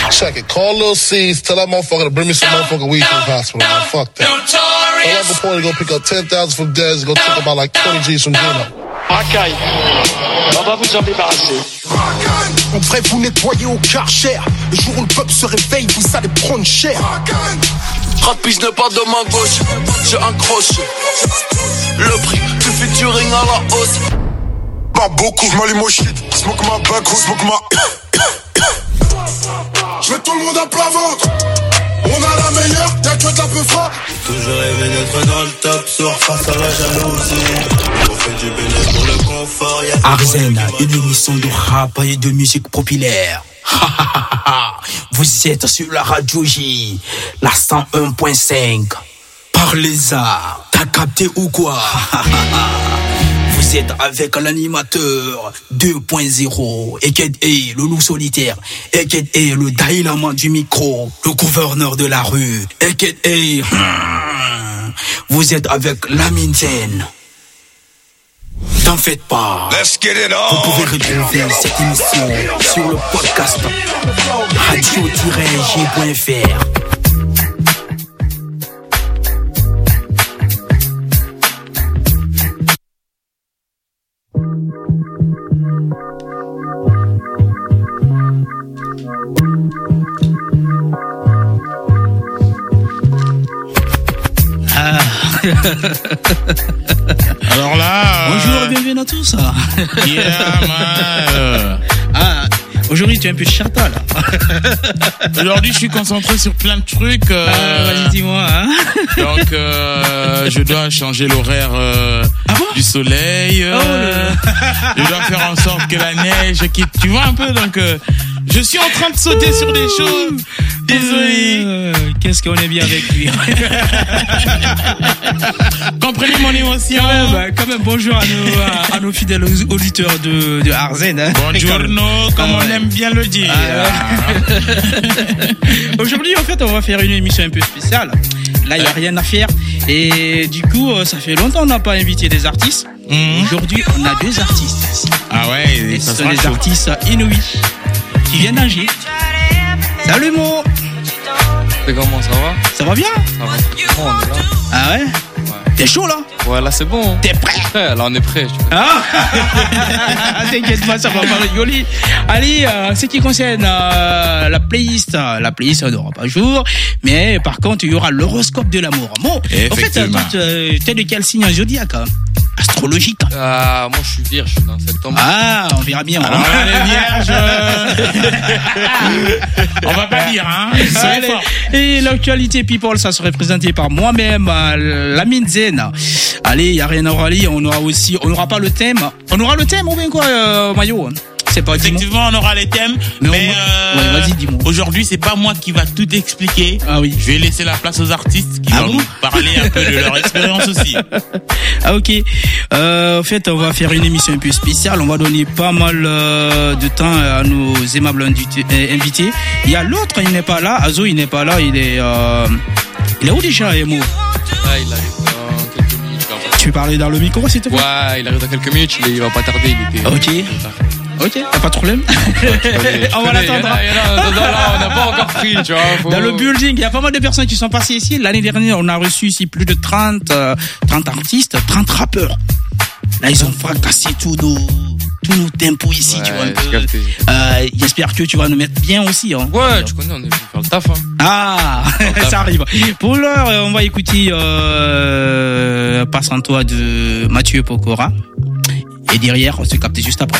Check it. Call Lil C's. Tell that motherfucker to bring me some motherfucking weed to the hospital, man. Fuck that. Tell Uncle Porter to go pick up 10,000 from Dez and go take about like 20 G's from Gino. Racaille. On va vous en débarrasser. En vrai, vous nettoyez au Karcher. Le jour où le peuple se réveille, vous allez prendre cher. Rapide ne pas de ma gauche, j'ai un crochet. Le prix du featuring à la hausse. Pas beaucoup, j'm'allume au shit. Smoke ma back, smoke ma. J'mets tout le monde à plat ventre. On a la meilleure, y'a que de la peu froid. Toujours rêvé d'être dans le top, sur face à la jalousie. On fait du bénéfice pour le confort. Arzen, une émission de rap et de musique populaire. Vous êtes sur la radio J, la 101.5. Parlez-à, t'as capté ou quoi? Vous êtes avec l'animateur 2.0, Eked A, le loup solitaire, Eked A, le Daïlaman du micro, le gouverneur de la rue, Eked A. Vous êtes avec Lamine Zen. T'en faites pas. Vous pouvez retrouver cette émission sur le podcast radio-j.fr. Alors là. Bonjour et bienvenue à tous. Yeah, man. Aujourd'hui, tu es un peu chata, là. Aujourd'hui, je suis concentré sur plein de trucs. Vas-y, dis-moi. Hein. Donc, je dois changer l'horaire du soleil. Je dois faire en sorte que la neige quitte. Tu vois un peu, donc... je suis en train de sauter sur des choses. Désolé. Qu'est-ce qu'on est bien avec lui. Comprenez mon émotion. Quand même, bonjour à nos fidèles auditeurs de Arzen. Hein. Buongiorno, comme on aime bien le dire. Aujourd'hui, en fait, on va faire une émission un peu spéciale. Là, il n'y a rien à faire. Et du coup, ça fait longtemps qu'on n'a pas invité des artistes. Aujourd'hui, on a deux artistes ici. Ah ouais, et ce sont les artistes inouïs qui viennent d'Angers. Salut Mo. Comment ça va? Ça va bien? Ça va. Bon, on est là. Ah ouais? T'es chaud là? Ouais, là c'est bon. T'es prêt? Là on est prêt. T'inquiète pas, ça va pas rigoler. Allez, ce qui concerne la playlist on n'aura pas jour, mais par contre il y aura l'horoscope de l'amour. Bon, en fait, t'es de quel signe zodiaque? Astrologique. Moi je suis vierge, je suis dans septembre. On verra bien. Alors les vierges. On va pas dire, hein. Et l'actualité people, ça serait présenté par moi-même, Lamine Zen. Allez, il y a rien à râler. On aura pas le thème. On aura le thème ou bien quoi, Mayo? C'est pas effectivement, on aura les thèmes, mais ouais, vas-y, dis-moi. Aujourd'hui, c'est pas moi qui va tout expliquer. Ah oui. Je vais laisser la place aux artistes qui vont nous parler un peu de leur expérience aussi. Ah ok. En fait, on va faire une émission un peu spéciale. On va donner pas mal de temps à nos aimables invités. Il y a l'autre, il n'est pas là. Azo, il n'est pas là. Il est où déjà, Emo? Il arrive dans quelques minutes. Tu parlais dans le micro, s'il te plaît? Ouais, il arrive dans quelques minutes. Il va pas tarder. Ok, y'a pas de problème. On va l'attendre. Là, on n'a pas encore pris, tu vois. Dans le building, il y a pas mal de personnes qui sont passées ici. L'année dernière, on a reçu ici plus de 30 artistes, 30 rappeurs. Là, ils ont fracassé tous nos tempos ici, tu vois. J'espère que tu vas nous mettre bien aussi. Hein. Ouais, tu connais, on est venu faire le taf. Hein. Ça arrive. Pour l'heure, on va écouter Passe en toi de Mathieu Pokora. Et derrière, on se capte juste après.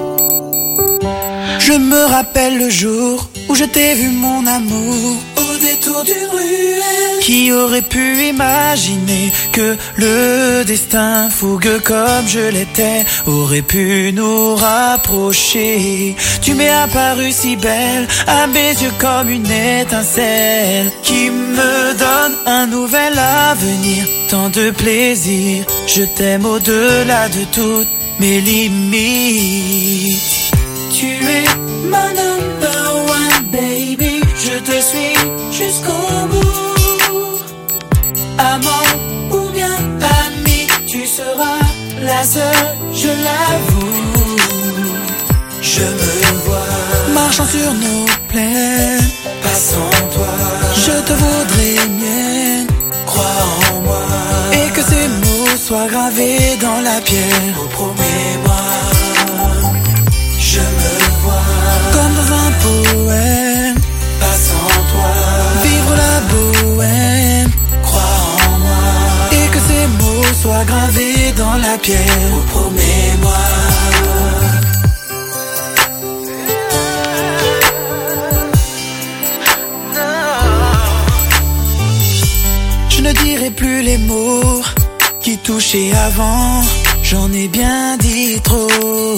Je me rappelle le jour où je t'ai vu mon amour. Au détour d'une ruelle. Qui aurait pu imaginer que le destin fougueux comme je l'étais aurait pu nous rapprocher. Tu m'es apparue si belle à mes yeux comme une étincelle qui me donne un nouvel avenir, tant de plaisir. Je t'aime au-delà de toutes mes limites. Tu es ma number one baby, je te suis jusqu'au bout. Amant ou bien ami, tu seras la seule, je l'avoue. Je me vois marchant sur nos plaines, passant toi. Je te voudrais mienne, crois en moi. Et que ces mots soient gravés dans la pierre. Oh, promets-moi. Je me vois comme dans un poème, passant toi. Vivre la bohème, crois en moi. Et que ces mots soient gravés dans la pierre. Oh, promets-moi. Je ne dirai plus les mots qui touchaient avant, j'en ai bien dit trop.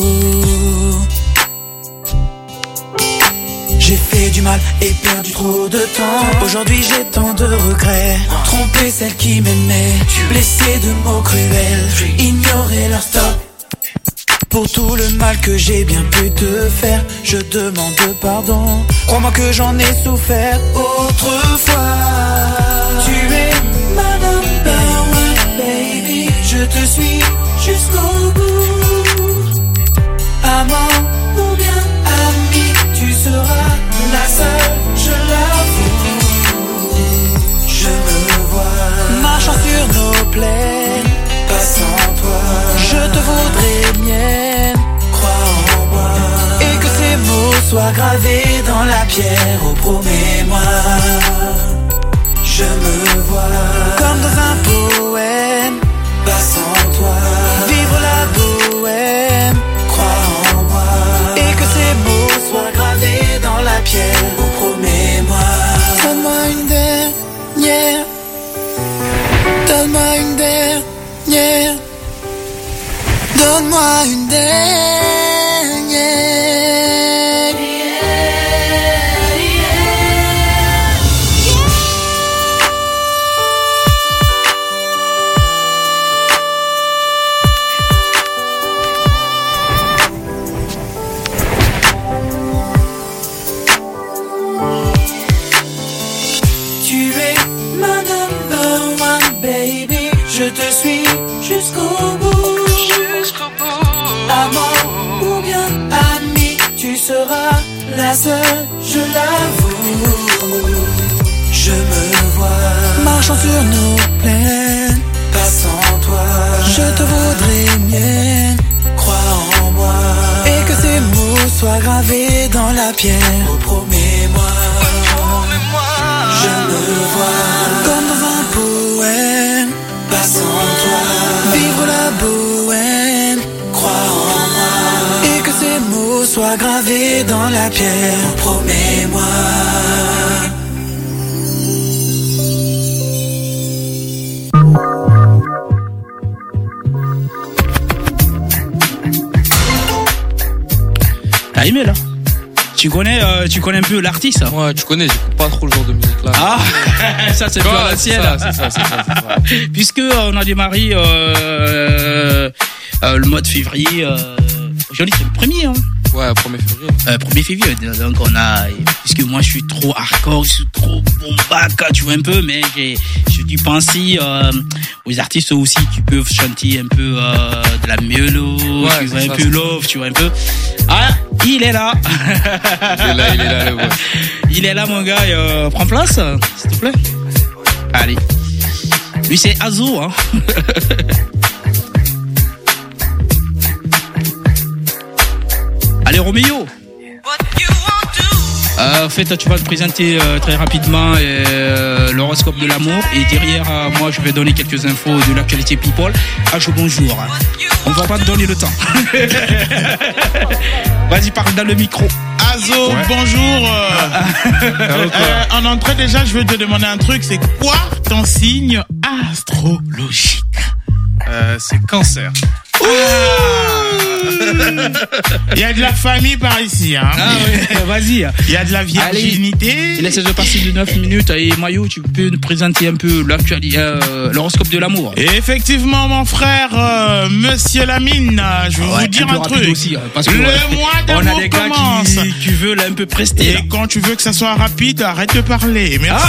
J'ai fait du mal et perdu trop de temps. Aujourd'hui j'ai tant de regrets. Tromper celle qui m'aimait, blessé de mots cruels, ignorer leur stop. Pour tout le mal que j'ai bien pu te faire, je demande pardon. Crois-moi que j'en ai souffert autrefois. Tu es ma number one baby, je te suis jusqu'au bout. Amant ou bien ami, tu seras la seule, je l'avoue. Je me vois marchant sur nos plaines, passant toi. Je te voudrais mienne, crois en moi. Et que ces mots soient gravés dans la pierre. Oh, promets-moi. Je me vois comme dans un poème, passant toi. Vivre la bohème, crois en moi. Et que ces mots soient gravés dans la pierre. Oh, promets-moi. Donne-moi une dernière. Donne-moi une dernière. Donne-moi une dernière. Tu es ma number one baby, je te suis jusqu'au bout. Amant ou bien ami, tu seras la seule, je l'avoue. Je me vois marchant sur nos plaines, passant toi. Je te voudrais mienne, crois en moi. Et que ces mots soient gravés dans la pierre. Oh, promets-moi. Je me vois comme dans un poème, passant toi. Vivre la bohème, crois en moi. Et que ces mots soient gravés dans la pierre. Oh, promets-moi. T'as aimé là? Tu connais un peu l'artiste? Ouais, tu connais, j'écoute pas trop le genre de musique là. Ah, ça c'est pas l'ancienne. C'est ça. Puisque on a démarré le mois de février, aujourd'hui c'est le premier, hein. Ouais, 1er février. 1er février, donc on a, puisque moi je suis trop hardcore, je suis trop bombac, tu vois un peu, mais j'ai dû penser aux artistes aussi qui peuvent chanter un peu de la mélo, ouais, tu vois un peu love, tu vois un peu. Ah, il est là. Il est là, le boss. Il est là, mon gars, prends place, s'il te plaît. Allez. Lui c'est Azo, hein. Allez Roméo. En fait, tu vas te présenter très rapidement l'horoscope de l'amour et derrière moi je vais donner quelques infos de l'actualité people. Bonjour. On va pas te donner le temps. Vas-y, parle dans le micro. Azo, bonjour. En entrée, déjà, je veux te demander un truc. C'est quoi ton signe astrologique? C'est Cancer. Il y a de la famille par ici, hein. Ah oui, vas-y. Il y a de la virginité. Il laisse passer de 9 minutes. Et Mayo, tu peux nous présenter un peu l'actualité, l'horoscope de l'amour. Et effectivement, mon frère, Monsieur Lamine, je vais vous dire un truc. Aussi, parce que le mois d'amour on a des gars commence. qui veulent un peu prester. Et là. quand tu veux que ça soit rapide, arrête de parler. Merci.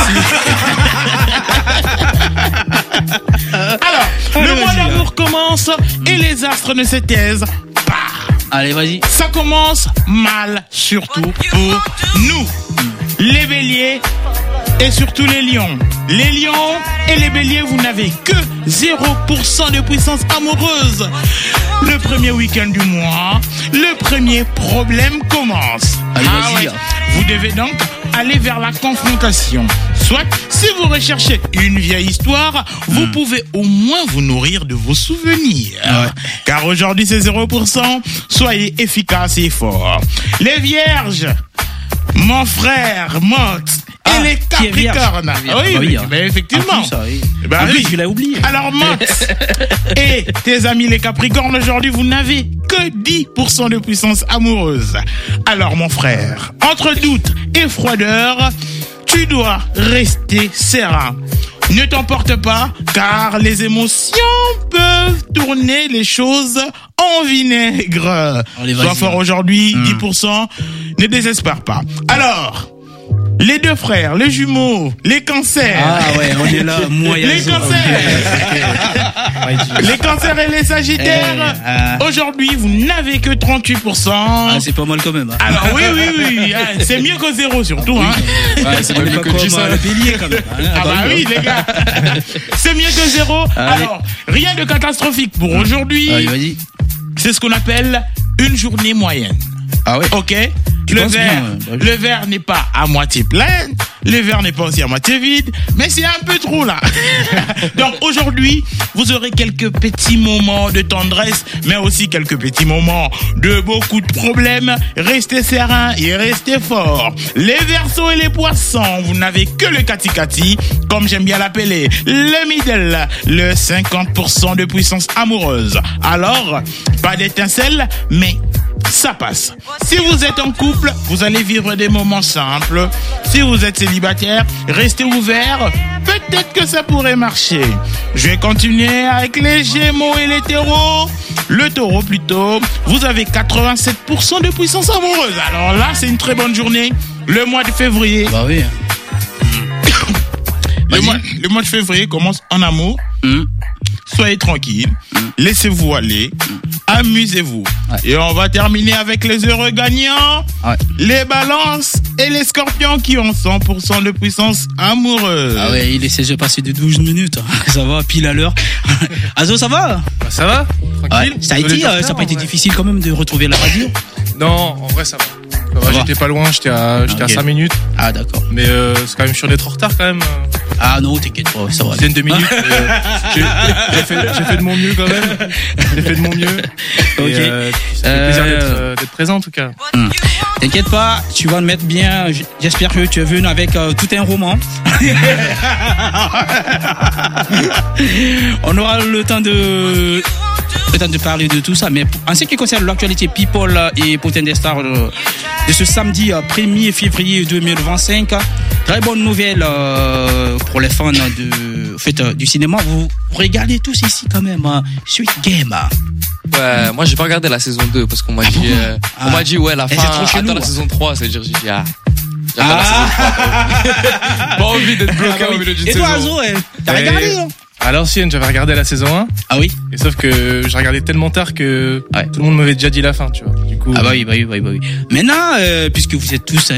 Alors, le mois d'amour commence et les astres ne se taisent pas. Allez, vas-y. Ça commence mal, surtout pour nous, les béliers et surtout les lions. Les lions et les béliers, vous n'avez que 0% de puissance amoureuse. Le premier week-end du mois, le premier problème commence. Allez, vas-y. Ouais. Vous devez donc aller vers la confrontation. Soit, si vous recherchez une vieille histoire, vous pouvez au moins vous nourrir de vos souvenirs. Car aujourd'hui, c'est 0%. Soyez efficaces et forts. Les vierges, mon frère, Mox, et les capricornes. Oui, mais effectivement. Je l'ai oublié. Alors, Mox et tes amis les capricornes, aujourd'hui, vous n'avez que 10% de puissance amoureuse. Alors, mon frère, entre doute et froideur, tu dois rester serein. Ne t'emporte pas, car les émotions peuvent tourner les choses en vinaigre. Sois fort aujourd'hui, 10%, ne désespère pas. Alors, les deux frères, les jumeaux, les cancers. Ah ouais, on est là, moi et les cancers. Les cancers et les sagittaires. Aujourd'hui, vous n'avez que 38%. Ah, c'est pas mal quand même. Hein. Alors oui. C'est mieux que 0 surtout. Oui. Hein. C'est mieux que le bélier quand même. Hein. Ah bah oui, les gars. C'est mieux que 0. Allez. Alors, rien de catastrophique pour aujourd'hui. Allez, vas-y. C'est ce qu'on appelle une journée moyenne. Ah ouais. Ok. Le verre n'est pas à moitié plein, le verre n'est pas aussi à moitié vide, mais c'est un peu trop là. Donc aujourd'hui, vous aurez quelques petits moments de tendresse, mais aussi quelques petits moments de beaucoup de problèmes. Restez serein et restez fort. Les Verseaux et les Poissons, vous n'avez que le kati-kati, comme j'aime bien l'appeler, le middle, le 50% de puissance amoureuse. Alors, pas d'étincelle, mais ça passe. Si vous êtes en couple, vous allez vivre des moments simples. Si vous êtes célibataire, restez ouvert. Peut-être que ça pourrait marcher. Je vais continuer avec les Gémeaux et les Taureaux. Le Taureau plutôt. Vous avez 87% de puissance amoureuse. Alors là, c'est une très bonne journée. Le mois de février. Bah oui. Le mois de février commence en amour. Soyez tranquille, laissez-vous aller, amusez-vous. Ouais. Et on va terminer avec les heureux gagnants, les balances et les scorpions qui ont 100% de puissance amoureuse. Ah ouais, il essaie de passer de 12 minutes. Ça va, pile à l'heure. Azo, ça va? Ça va? Tranquille. Ça n'a pas été difficile quand même de retrouver la radio? Non, en vrai, ça va. J'étais pas loin, j'étais à 5 minutes. Ah d'accord. Mais c'est quand même sûr d'être en retard quand même. Ah non, t'inquiète pas, ça va. Une dizaine de minutes. J'ai fait de mon mieux quand même. J'ai fait de mon mieux. Ok. Ça fait plaisir d'être présent en tout cas. T'inquiète pas, tu vas le mettre bien. J'espère que tu es venu avec tout un roman. On aura le temps de parler de tout ça, mais en ce qui concerne l'actualité People et Potin des Stars de ce samedi 1er février 2025, très bonne nouvelle pour les fans du cinéma. Vous regardez tous ici quand même Squid Game. Ouais, moi j'ai pas regardé la saison 2 parce qu'on m'a dit on m'a dit la fin attends la saison 3, c'est à dire j'ai dit la saison 3. Pas envie d'être bloqué au milieu d'une saison. Et toi Azo, t'as regardé À l'ancienne, j'avais regardé la saison 1. Ah oui. Et sauf que j'ai regardé tellement tard que tout le monde m'avait déjà dit la fin, tu vois. Du coup. Ah bah oui. Maintenant, puisque vous êtes tous,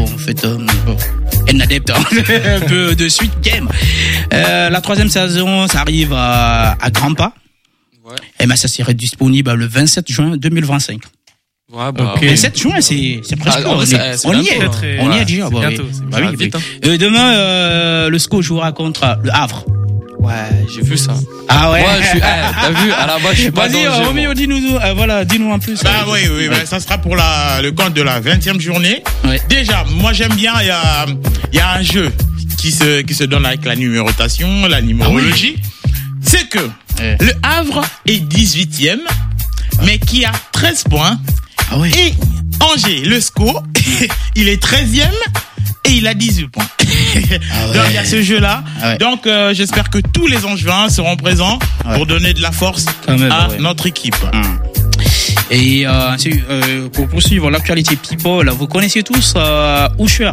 un adepte un peu de Squid Game. La 3e saison, ça arrive à grands pas. Ouais. Et ben ça serait disponible le 27 juin 2025. Ouais, bah, okay. Le 7 juin, c'est presque. On y est. On y est déjà. Bientôt. Demain, le SCO jouera contre le Havre. Ouais, j'ai vu ça. Ah ouais. Moi, t'as vu, à la base, je suis pas danger. Vas-y, Roméo, dis-nous en plus. Bah oui, ça sera pour le compte de la 20e journée. Ouais. Déjà, moi j'aime bien, il y a un jeu qui se donne avec la numérotation, la numérologie. C'est que le Havre est 18e, mais qui a 13 points. Ah ouais. Et Angers, le SCO, il est 13e. Et il a 18 points. Donc il y a ce jeu-là. Donc j'espère que tous les Angevins seront présents pour donner de la force à notre équipe. Et pour poursuivre l'actualité people, vous connaissez tous Usher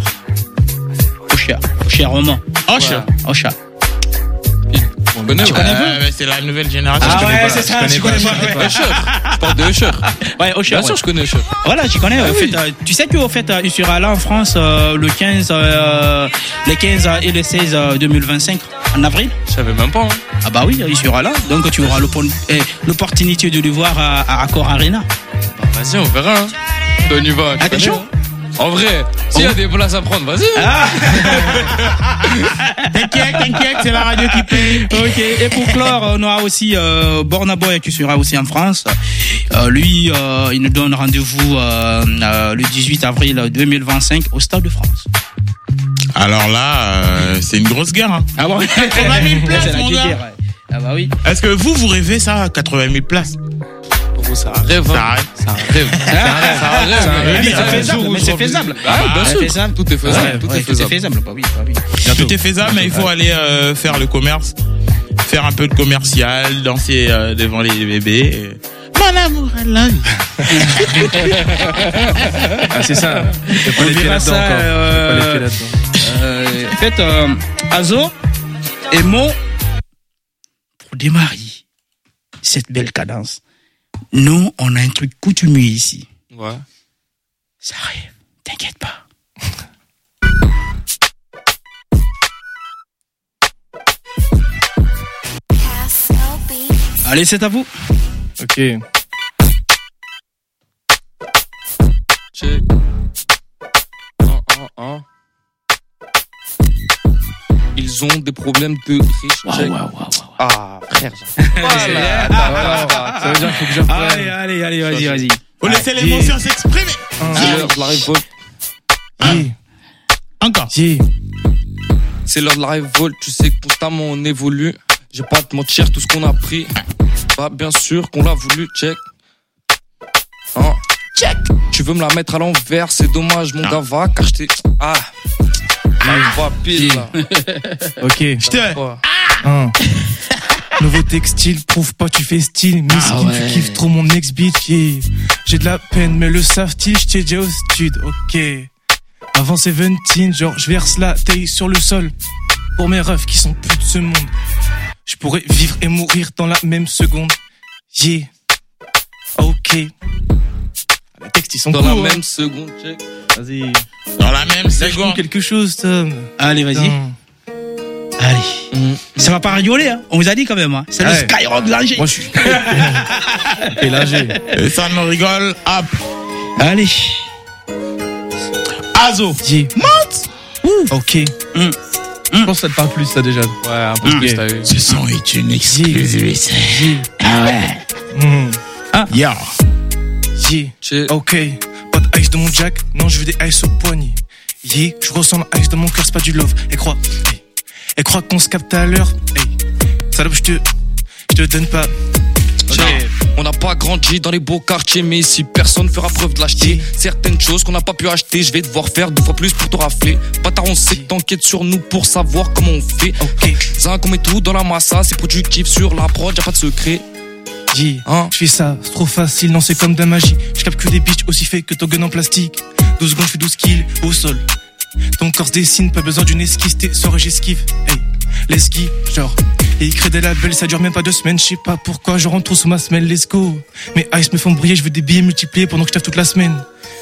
Roman. Usher. Tu connais c'est la nouvelle génération. Ah ouais, c'est ça, je connais pas. Usher. Je parle de Usher. Ouais, Usher. Bien sûr, je connais Usher. Voilà, tu connais. En fait, tu sais qu'au fait, il sera là en France le 15 et le 16 2025 en avril. Je savais même pas. Ah bah oui, il sera là. Donc tu auras l'opportunité de le voir à Accor Arena. Bah, vas-y, on verra. On y va. Ah, t'es chaud? En vrai, s'il y a des places à prendre, vas-y. T'inquiète, c'est la radio qui paye. Ok. Et pour clore, on aura aussi Burna Boy qui sera aussi en France. Lui, il nous donne rendez-vous le 18 avril 2025 au Stade de France. Alors là, c'est une grosse guerre. Hein. Ah bon? 80 000 places, mon gars. Ah bah oui. Est-ce que vous rêvez ça, 80 000 places? C'est un rêve. C'est un rêve. C'est faisable. Bien sûr. Tout est faisable. C'est faisable. Bah oui. Tout est faisable, mais il faut aller faire le commerce, faire un peu de commercial, danser devant les bébés. Mon amour, I love you. C'est ça. T'as pas les pieds là-dedans encore. En fait, Azo et Mo, pour démarrer cette belle cadence, nous, on a un truc coutumier ici. Ouais. Ça arrive, t'inquiète pas. Allez, c'est à vous. Ok. Check. Ils ont des problèmes de riches. Check. Ah, frère. Voilà. Ça veut dire qu'il faut que j'apprenne. Allez, vas-y. Faut laisser l'émotion s'exprimer. C'est l'heure de la révolte. Encore. C'est l'heure de la révolte. Tu sais que constamment on évolue. Je vais pas te mentir, tout ce qu'on a pris. Bah, bien sûr qu'on l'a voulu. Check. Check. Tu veux me la mettre à l'envers, c'est dommage, mon gars, va, car je t'ai. Pas pile, là. Ok. Nouveau textile, prouve pas, tu fais style. Miskin, tu kiffes trop mon ex-bitch, yeah. J'ai de la peine, mais le savent-ils, j't'ai déjà au stud, ok. Avant 17, genre, j'verse la taille sur le sol. Pour mes refs qui sont plus de ce monde. Je pourrais vivre et mourir dans la même seconde. Yeah. Ok. Les textes, ils sont dans la même seconde, check. Vas-y. Dans la même seconde. Quelque chose, Tom. Allez, vas-y. Allez. Ça va pas rigoler, hein. On vous a dit quand même, hein. C'est le Skyrock d'Angers. Moi, je suis. Et l'Angers. Et ça ne rigole, hop. Allez. Azo. Monte. Ok. Je pense que ça te parle plus, ça, déjà. Ouais, un peu plus, t'as vu. Ce son est une exclusivité. Ah ouais. Yeah. Ok. Pas de ice dans mon jack. Non, je veux des ice au poignet. Yeah. Je ressens la ice dans mon cœur, c'est pas du love. Et crois qu'on se capte à l'heure. Hey. Salope, je te donne pas. Okay. On n'a pas grandi dans les beaux quartiers, mais ici personne fera preuve de lâcheté. Certaines choses qu'on n'a pas pu acheter, je vais devoir faire 2 fois plus pour te rafler. Bâtard, on sait que t'enquêtes sur nous pour savoir comment on fait. Zinc, on met tout dans la massa, c'est productif sur la prod, y'a pas de secret. Je fais ça, c'est trop facile, non c'est comme de la magie. Je capte que des bitches aussi fait que ton gun en plastique. 12 secondes, je fais 12 kills au sol. Ton corps se dessine, pas besoin d'une esquisse, tes soirées j'esquive. Hey, l'esquive, genre. Et il crée des labels, ça dure même pas 2 semaines, je sais pas pourquoi, je rentre trop sous ma semelle, let's go. Mes ice me font briller, je veux des billets multipliés pendant que je taffe toute la semaine.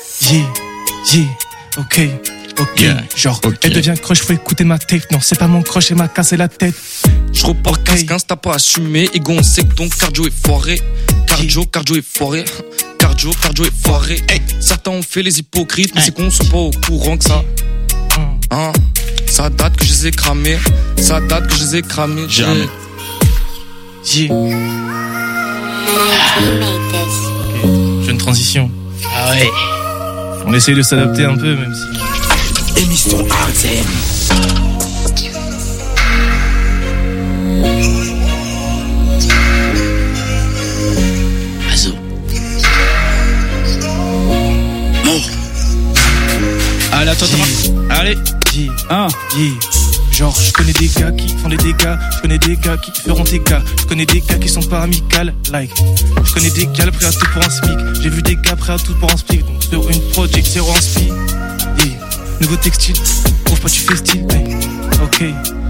Ok. Genre, elle devient crush, faut écouter ma tape. Non, c'est pas mon crush, elle m'a cassé la tête. Je repars 15-15, t'as pas assumé. Ego, on sait que ton cardio est foiré. Cardio est foiré. Cardio est foiré. Certains ont fait les hypocrites, mais c'est qu'on soit pas au courant que ça. Ça date que je les ai cramés. Ça date que je les ai cramés. Jamais. Jeune transition. Ah ouais. On essaye de s'adapter un peu, même si. Émission Arzen. Azo. Bon. Allez, attends. Allez. Genre, je connais des gars qui font des dégâts. Je connais des gars qui feront des gars. Je connais des gars qui sont pas amicales, like. Je connais des gars prêts à tout pour un SMIC. J'ai vu des gars prêts à tout pour un SPIC. Donc sur une project, 0 en speed. Nouveau textile, prouve pas tu fais style. Ok.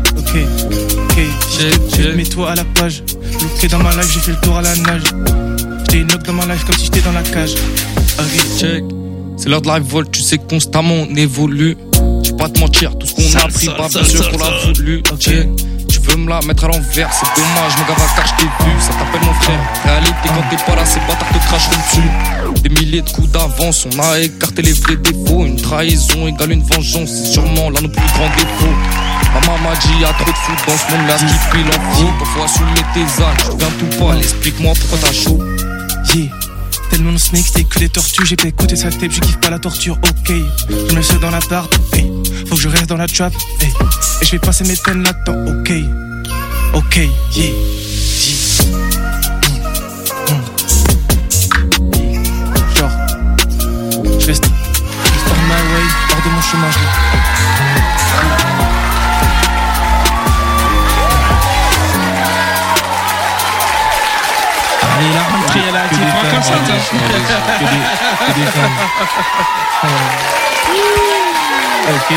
Mets-toi à la page. Loupé dans ma life, j'ai fait le tour à la nage. J'étais une lock dans ma life comme si j'étais dans la cage. Ok, check. C'est l'heure de la révolte, tu sais constamment on évolue. Je vais pas te mentir, tout ce qu'on a appris, pas bien sûr qu'on l'a voulu. Check. Tu veux me la mettre à l'envers, c'est dommage, mon gars, car je t'ai vu, ça t'appelle mon frère. Réalité, quand t'es pas là, c'est pas tard, te cracheront dessus. Des milliers de coups d'avance, on a écarté les vrais défauts. Une trahison égale une vengeance, c'est sûrement l'un de nos plus grands défauts. Maman m'a dit, y'a trop de foot dans ce monde-là, ce qui pile en faut. Parfois assumer tes actes, je viens tout pas, explique-moi pourquoi t'as chaud. Tellement de snakes, c'est que des tortues. J'ai pas écouté sa tape, je kiffe pas la torture, ok. Je me suis dans la barre, faut que je reste dans la trap, et je vais passer mes peines là-dedans, ok. Genre, je reste on my way, hors de mon chemin. Allez, la rentrée, elle a été fracassante. Que des femmes. Ok.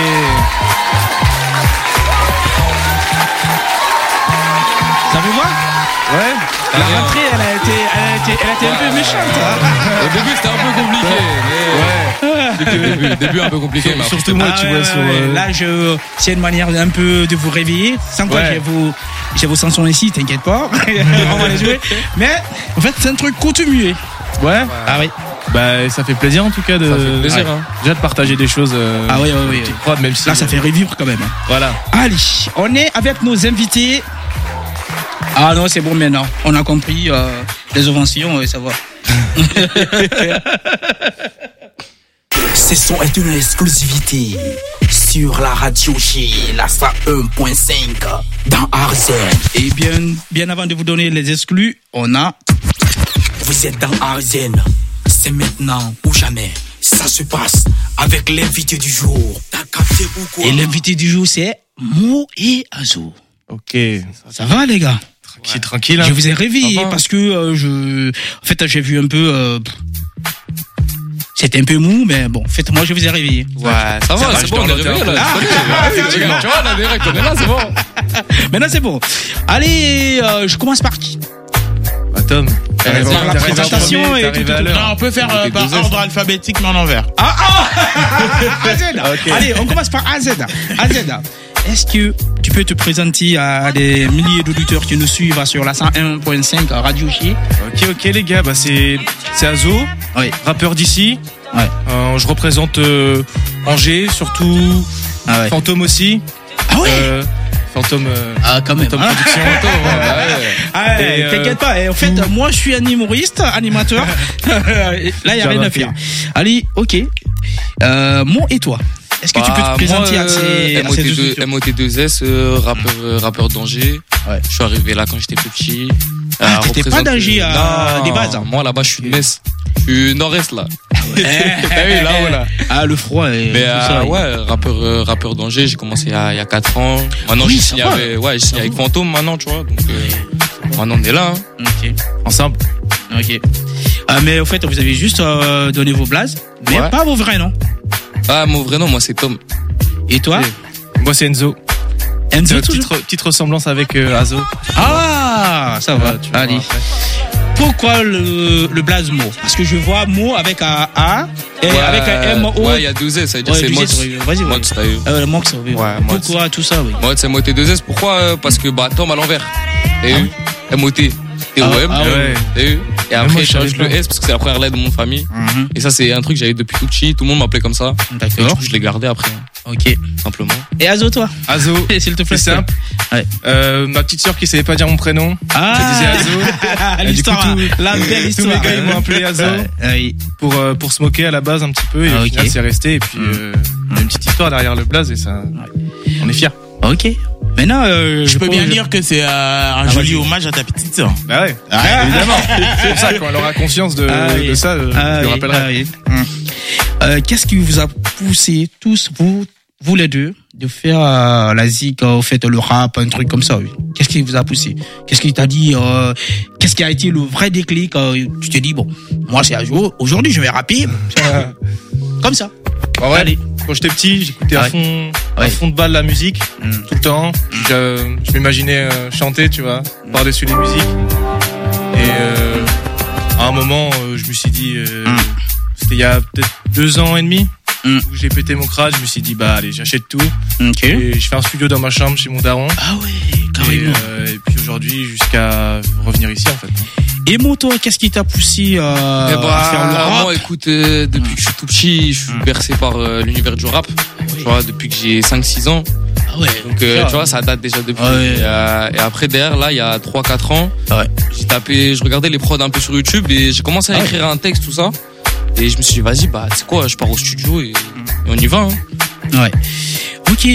Ça vous va? Ouais. La rentrée, elle a été un peu méchante. Au début, c'était un peu compliqué. Début un peu compliqué. Surtout moi, tu vois. Là, c'est une manière un peu de vous réveiller. Sans quoi, j'ai vos chansons ici, t'inquiète pas. On va les jouer. Mais, en fait, c'est un truc coutumier. Ouais. Ah oui. Bah, ça fait plaisir en tout cas Ça fait plaisir, hein. Déjà de partager des choses. Ah oui. Prod, même si là, ça fait revivre quand même. Voilà. Allez, on est avec nos invités. Ah non, c'est bon maintenant. On a compris les inventions, ça va. Ce son est une exclusivité sur la radio G, la 101.5 dans Arzen. Et bien avant de vous donner les exclus, on a... Vous êtes dans Arzen, c'est maintenant ou jamais. Ça se passe avec l'invité du jour. T'as capté ou quoi? Et l'invité du jour, c'est Mo et Azo. Ok. Ça va les gars? Tranquille. Hein. Je vous ai réveillé parce que en fait, j'ai vu un peu... C'était un peu mou, mais bon, en fait, moi, je vous ai réveillé. Ouais, ça va, c'est bon, on est réveillé, là. Tu vois, on a direct, on est là, c'est bon. Maintenant, c'est bon. Allez, je commence par qui? Tom. La présentation et tout. Non, on peut faire par ordre alphabétique, mais en envers. AZ. Allez, on commence par AZ. Est-ce que tu peux te présenter à des milliers d'auditeurs qui nous suivent sur la 101.5 Radio G? Ok les gars, bah c'est Azo, rappeur d'ici. Ouais. Je représente Angers, surtout Fantôme aussi. Ah ouais. Fantôme. Quand même. Fantôme Production. T'inquiète pas. En fait, moi, je suis un humoriste, animateur. Là, il y a rien à faire. Allez, ok. Moi et toi. Est-ce que tu peux te présenter à ces MOT2S, rappeur d'Angers. Ouais. Je suis arrivé là quand j'étais plus petit. T'étais pas d'Angers à des bases. Moi là-bas, je suis de Metz. Je suis nord-est là. Oui, là-haut là. Ah, le froid et mais tout ça. Ouais, rappeur d'Angers, j'ai commencé il y a 4 ans. Maintenant, j'ai signé avec Fantôme maintenant, tu vois. Donc maintenant on est là. Hein. Ok. Ensemble. Ok. Mais au fait, vous avez juste donné vos blazes, mais pas vos vrais noms. Ah, mon vrai nom, moi c'est Tom. Et toi? Moi c'est Enzo. Enzo, petite ressemblance avec Azo. Ah, ça va. Allez. Pourquoi le blaze Mo? Parce que je vois Mo avec un A et avec un M-O. Ouais, il y a 2S, ça veut dire c'est Mox. Vas-y, Mox, Mox, oui. Pourquoi tout ça, oui? Moi, c'est MOT2S. Pourquoi? Parce que Tom à l'envers. M-O-T. T-O-M. Et après, je rajoute le S parce que c'est la première lettre de mon famille. Et ça, c'est un truc que j'avais depuis tout petit. Tout le monde m'appelait comme ça. D'accord. Et du coup, je l'ai gardé après. Ok. Simplement. Et Azo, toi? Azo. S'il te plaît. C'est simple. Ouais. Ma petite sœur qui savait pas dire mon prénom. Ah. Je disais Azo. L'histoire, la belle histoire. Tous mes gars, ils m'ont appelé Azo. Oui. Pour se moquer à la base un petit peu. Et au final, c'est resté. Et puis, il y a une petite histoire derrière le blaze et ça, on est fiers. Ok. Maintenant, je peux bien dire que c'est un joli hommage à ta petite sœur. Bah ouais. Évidemment. C'est pour ça, quand elle aura conscience de ça, je le rappellerai. Qu'est-ce qui vous a poussé tous, vous les deux, de faire la zik, faites le rap, un truc comme ça, oui. Qu'est-ce qui vous a poussé? Qu'est-ce qui t'a dit, qu'est-ce qui a été le vrai déclic? Tu t'es dit, bon, moi c'est aujourd'hui je vais rapper. Comme ça. Bah ouais. Allez. Quand j'étais petit, j'écoutais à fond de balle la musique, tout le temps. Je m'imaginais chanter, tu vois, par-dessus les musiques. Et à un moment, je me suis dit, c'était il y a peut-être 2 ans et demi, où j'ai pété mon crâne. Je me suis dit, bah allez, j'achète tout. Et je fais un studio dans ma chambre chez mon daron. Ah ouais, carrément. Et puis aujourd'hui, jusqu'à revenir ici, en fait. Et moi, toi, qu'est-ce qui t'a poussé à faire le rap? Moi, écoute, depuis que je suis tout petit, je suis bercé par l'univers du rap. Tu vois, depuis que j'ai 5-6 ans. Ah ouais. Donc, tu vois, ça date déjà depuis. Et après, derrière, là, il y a 3-4 ans, je regardais les prods un peu sur YouTube et j'ai commencé à écrire un texte, tout ça. Et je me suis dit, vas-y, bah, tu sais quoi, je pars au studio et on y va, hein. Ouais. Ok,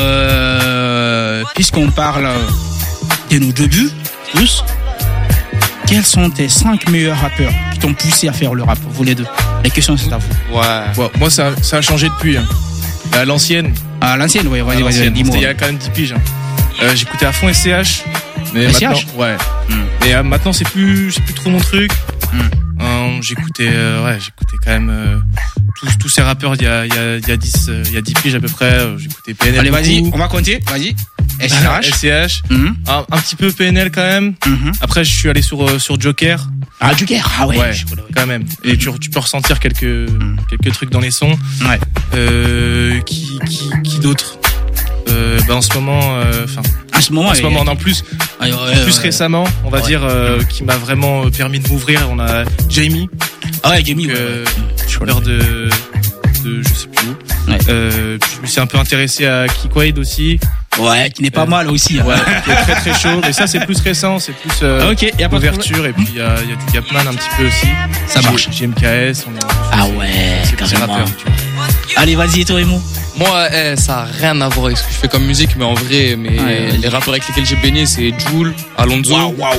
puisqu'on parle de nos débuts, tous, quels sont tes 5 meilleurs rappeurs qui t'ont poussé à faire le rap, vous les deux? La question, c'est à vous. Ouais. Moi, ça a changé depuis, hein. À l'ancienne. À l'ancienne, ouais, vas-y, dis-moi. Il y a quand même 10 piges, hein. J'écoutais à fond SCH. Mais SCH? maintenant, ouais. Mais maintenant, c'est plus trop mon truc. J'écoutais quand même tous ces rappeurs il y a 10 piges à peu près. J'écoutais PNL. Allez, vas-y, on va compter. Vas-y. SCH. Un petit peu PNL quand même. Après, je suis allé sur Joker. Ah, Joker. Ah ouais. Ouais, quand même. Et tu peux ressentir quelques trucs dans les sons. Ouais. Qui d'autre? En ce moment, non, plus récemment, on va dire, qui m'a vraiment permis de m'ouvrir. On a Jamie. Ah ouais, Jamie. Chanteur de je sais plus où. Puis je me suis un peu intéressé à Kikwaid aussi. Ouais, qui n'est pas mal aussi. Ouais, qui est très très chaud. Mais ça, c'est plus récent, c'est plus ouverture. Et puis il y a du Gapman un petit peu aussi. Ça marche. JMKS. Ah ouais, c'est carrément. Rappeurs, tu vois. Allez, vas-y, toi et moi. Moi, ça a rien à voir avec ce que je fais comme musique, mais en vrai, les rappeurs avec lesquels j'ai baigné, c'est Jul, Alonso.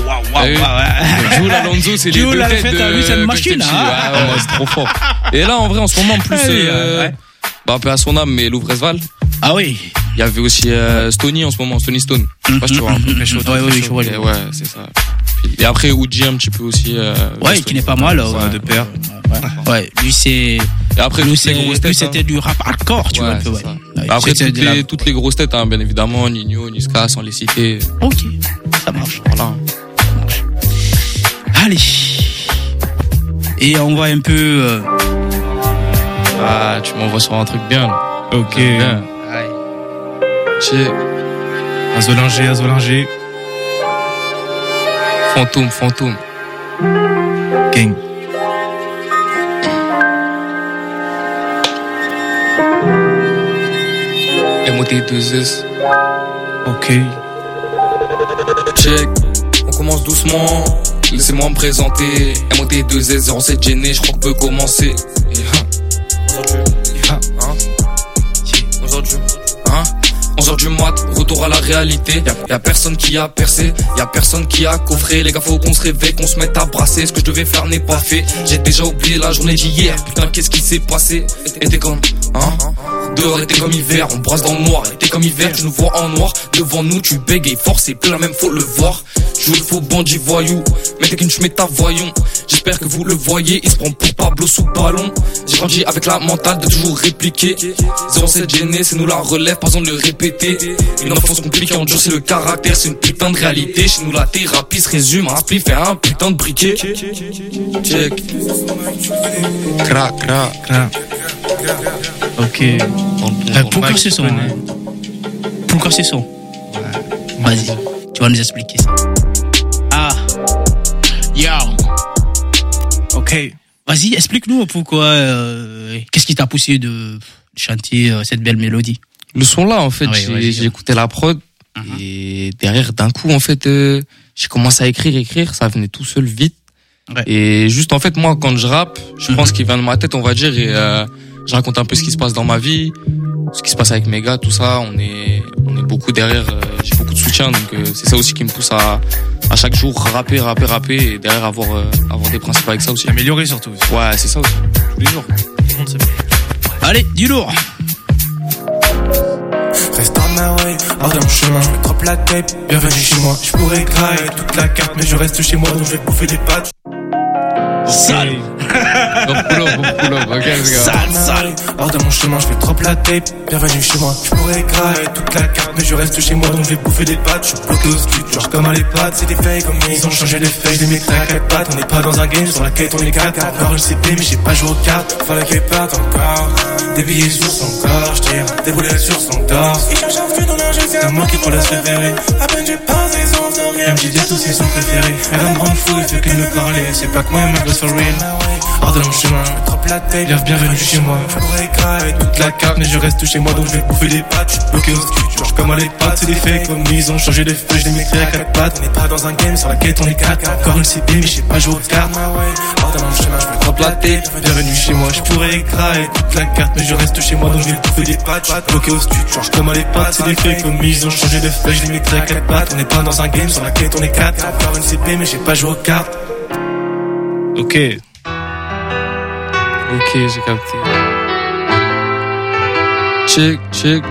Jul, Alonso, c'est les deux têtes de. Lui, c'est une machine, hein. C'est trop fort. Et là, en vrai, en ce moment, plus, un peu à son âme, mais Louvresval. Ah oui. Il y avait aussi Stony en ce moment, Stony Stone. Je sais pas si tu vois un peu très chaud. Ouais, c'est ça. Et après, Uji un petit peu aussi. Ouais, qui n'est pas mal. De pair. Ouais, lui c'est. Et après, lui c'était du rap hardcore, tu vois un peu. Ouais. Après, toutes les grosses têtes, hein, bien évidemment, Nino, Niska, sans les citer. Ok, ça marche. Voilà. Allez. Et on va un peu. Ah, tu m'envoies sur un truc bien, là. Ok. Bien. Azolinger. Fantôme. Gang. MOT2S. Ok. Check. On commence doucement. Laissez-moi me présenter. MOT2S 07 gêné, je crois qu'on peut commencer. Aujourd'hui. 11h du mat, retour à la réalité. Y'a personne qui a percé, y'a personne qui a coffré. Les gars, faut qu'on se réveille, qu'on se mette à brasser. Ce que je devais faire n'est pas fait. J'ai déjà oublié la journée d'hier. Putain, qu'est-ce qui s'est passé? Et t'es comme, dehors était comme hiver, on brasse dans le noir. Était comme hiver, tu nous vois en noir. Devant nous, tu bégayes fort, c'est plus la même, faut le voir. Je joue le faux bandit voyou, mais t'es qu'une ch'mette à voyons. J'espère que vous le voyez, il se prend pour Pablo sous ballon. J'ai grandi avec la mentale de toujours répliquer. 07 gêné, c'est nous la relève, pas besoin de le répéter. Une enfance compliquée, endurcir le caractère, c'est une putain de réalité. Chez nous la thérapie se résume à un spliff et un putain de briquet. Check. Crac. Ok. Pourquoi c'est son? Pourquoi c'est son? Vas-y, tu vas nous expliquer ça. Yo. Ok. Vas-y, explique-nous pourquoi. Qu'est-ce qui t'a poussé de chanter cette belle mélodie? Le son là, en fait, j'ai écouté la prod et derrière, d'un coup, en fait, j'ai commencé à écrire, ça venait tout seul vite. Ouais. Et juste, en fait, moi, quand je rappe, je pense qu'il vient de ma tête, on va dire, et je raconte un peu ce qui se passe dans ma vie, ce qui se passe avec mes gars, tout ça. On est beaucoup derrière, j'ai beaucoup de soutien, donc c'est ça aussi qui me pousse à chaque jour rapper et derrière avoir des principes avec ça aussi. Améliorer surtout. Ouais, c'est ça aussi. Tous les jours. Allez, du lourd. Reste en ma way, hors de mon chemin, je me troppe la tape, bienvenue chez moi. Je pourrais grailler toute la carte, mais je reste chez moi, donc je vais bouffer des pâtes. Sale. Sale. Hors de mon chemin, je fais trop la tape, bienvenue chez moi. Je pourrais grailler toute la carte, mais je reste chez moi, donc je vais bouffer des pâtes. Je suis bloqué au stud, genre comme à l'EHPAD. C'est des fake comme ils ont changé les feuilles, j'ai mis à 4 pattes. On n'est pas dans un game, sur la quête on est 4. Encore une CP, mais j'ai pas joué aux cartes. Fallait qu'elle parte encore. Des billets sur son corps, j'tire des boulettes sur son torse. Il cherche un fruit dans l'âge, c'est un mot qui faut la se révéler. À peine j'ai pensé sans rien. MJD tous c'est son préféré. Elle va me rendre fou, il fait que me parler. C'est pas que moi, ma gosse for real. Hors de mon chemin, je me troppe la tête, bienvenue chez moi. Je pourrais grailler toute la carte, mais je reste chez moi, donc je vais bouffer des pâtes. Je suis bloqué au stud, genre comme à l'EHPAD. C'est des fakes comme ils ont changé les feuilles, je les mettrai à 4 pattes. On n'est pas dans un game, sur la quête on est 4. Encore une CP, mais j'ai pas joué aux cartes. Hors de mon chemin, je me troppe la tête, bienvenue chez moi. Je pourrais grailler toute la carte, mais je reste chez moi, donc je vais bouffer des pâtes. Je suis bloqué au stud, genre comme à l'EHPAD. C'est des fakes comme ils ont changé les feuilles, je les mettrai à 4 pattes. On n'est pas dans un game, sur la quête on est 4. Encore une CP, mais j'ai pas joué aux cartes. Ok. Ok, j'ai capté. Check.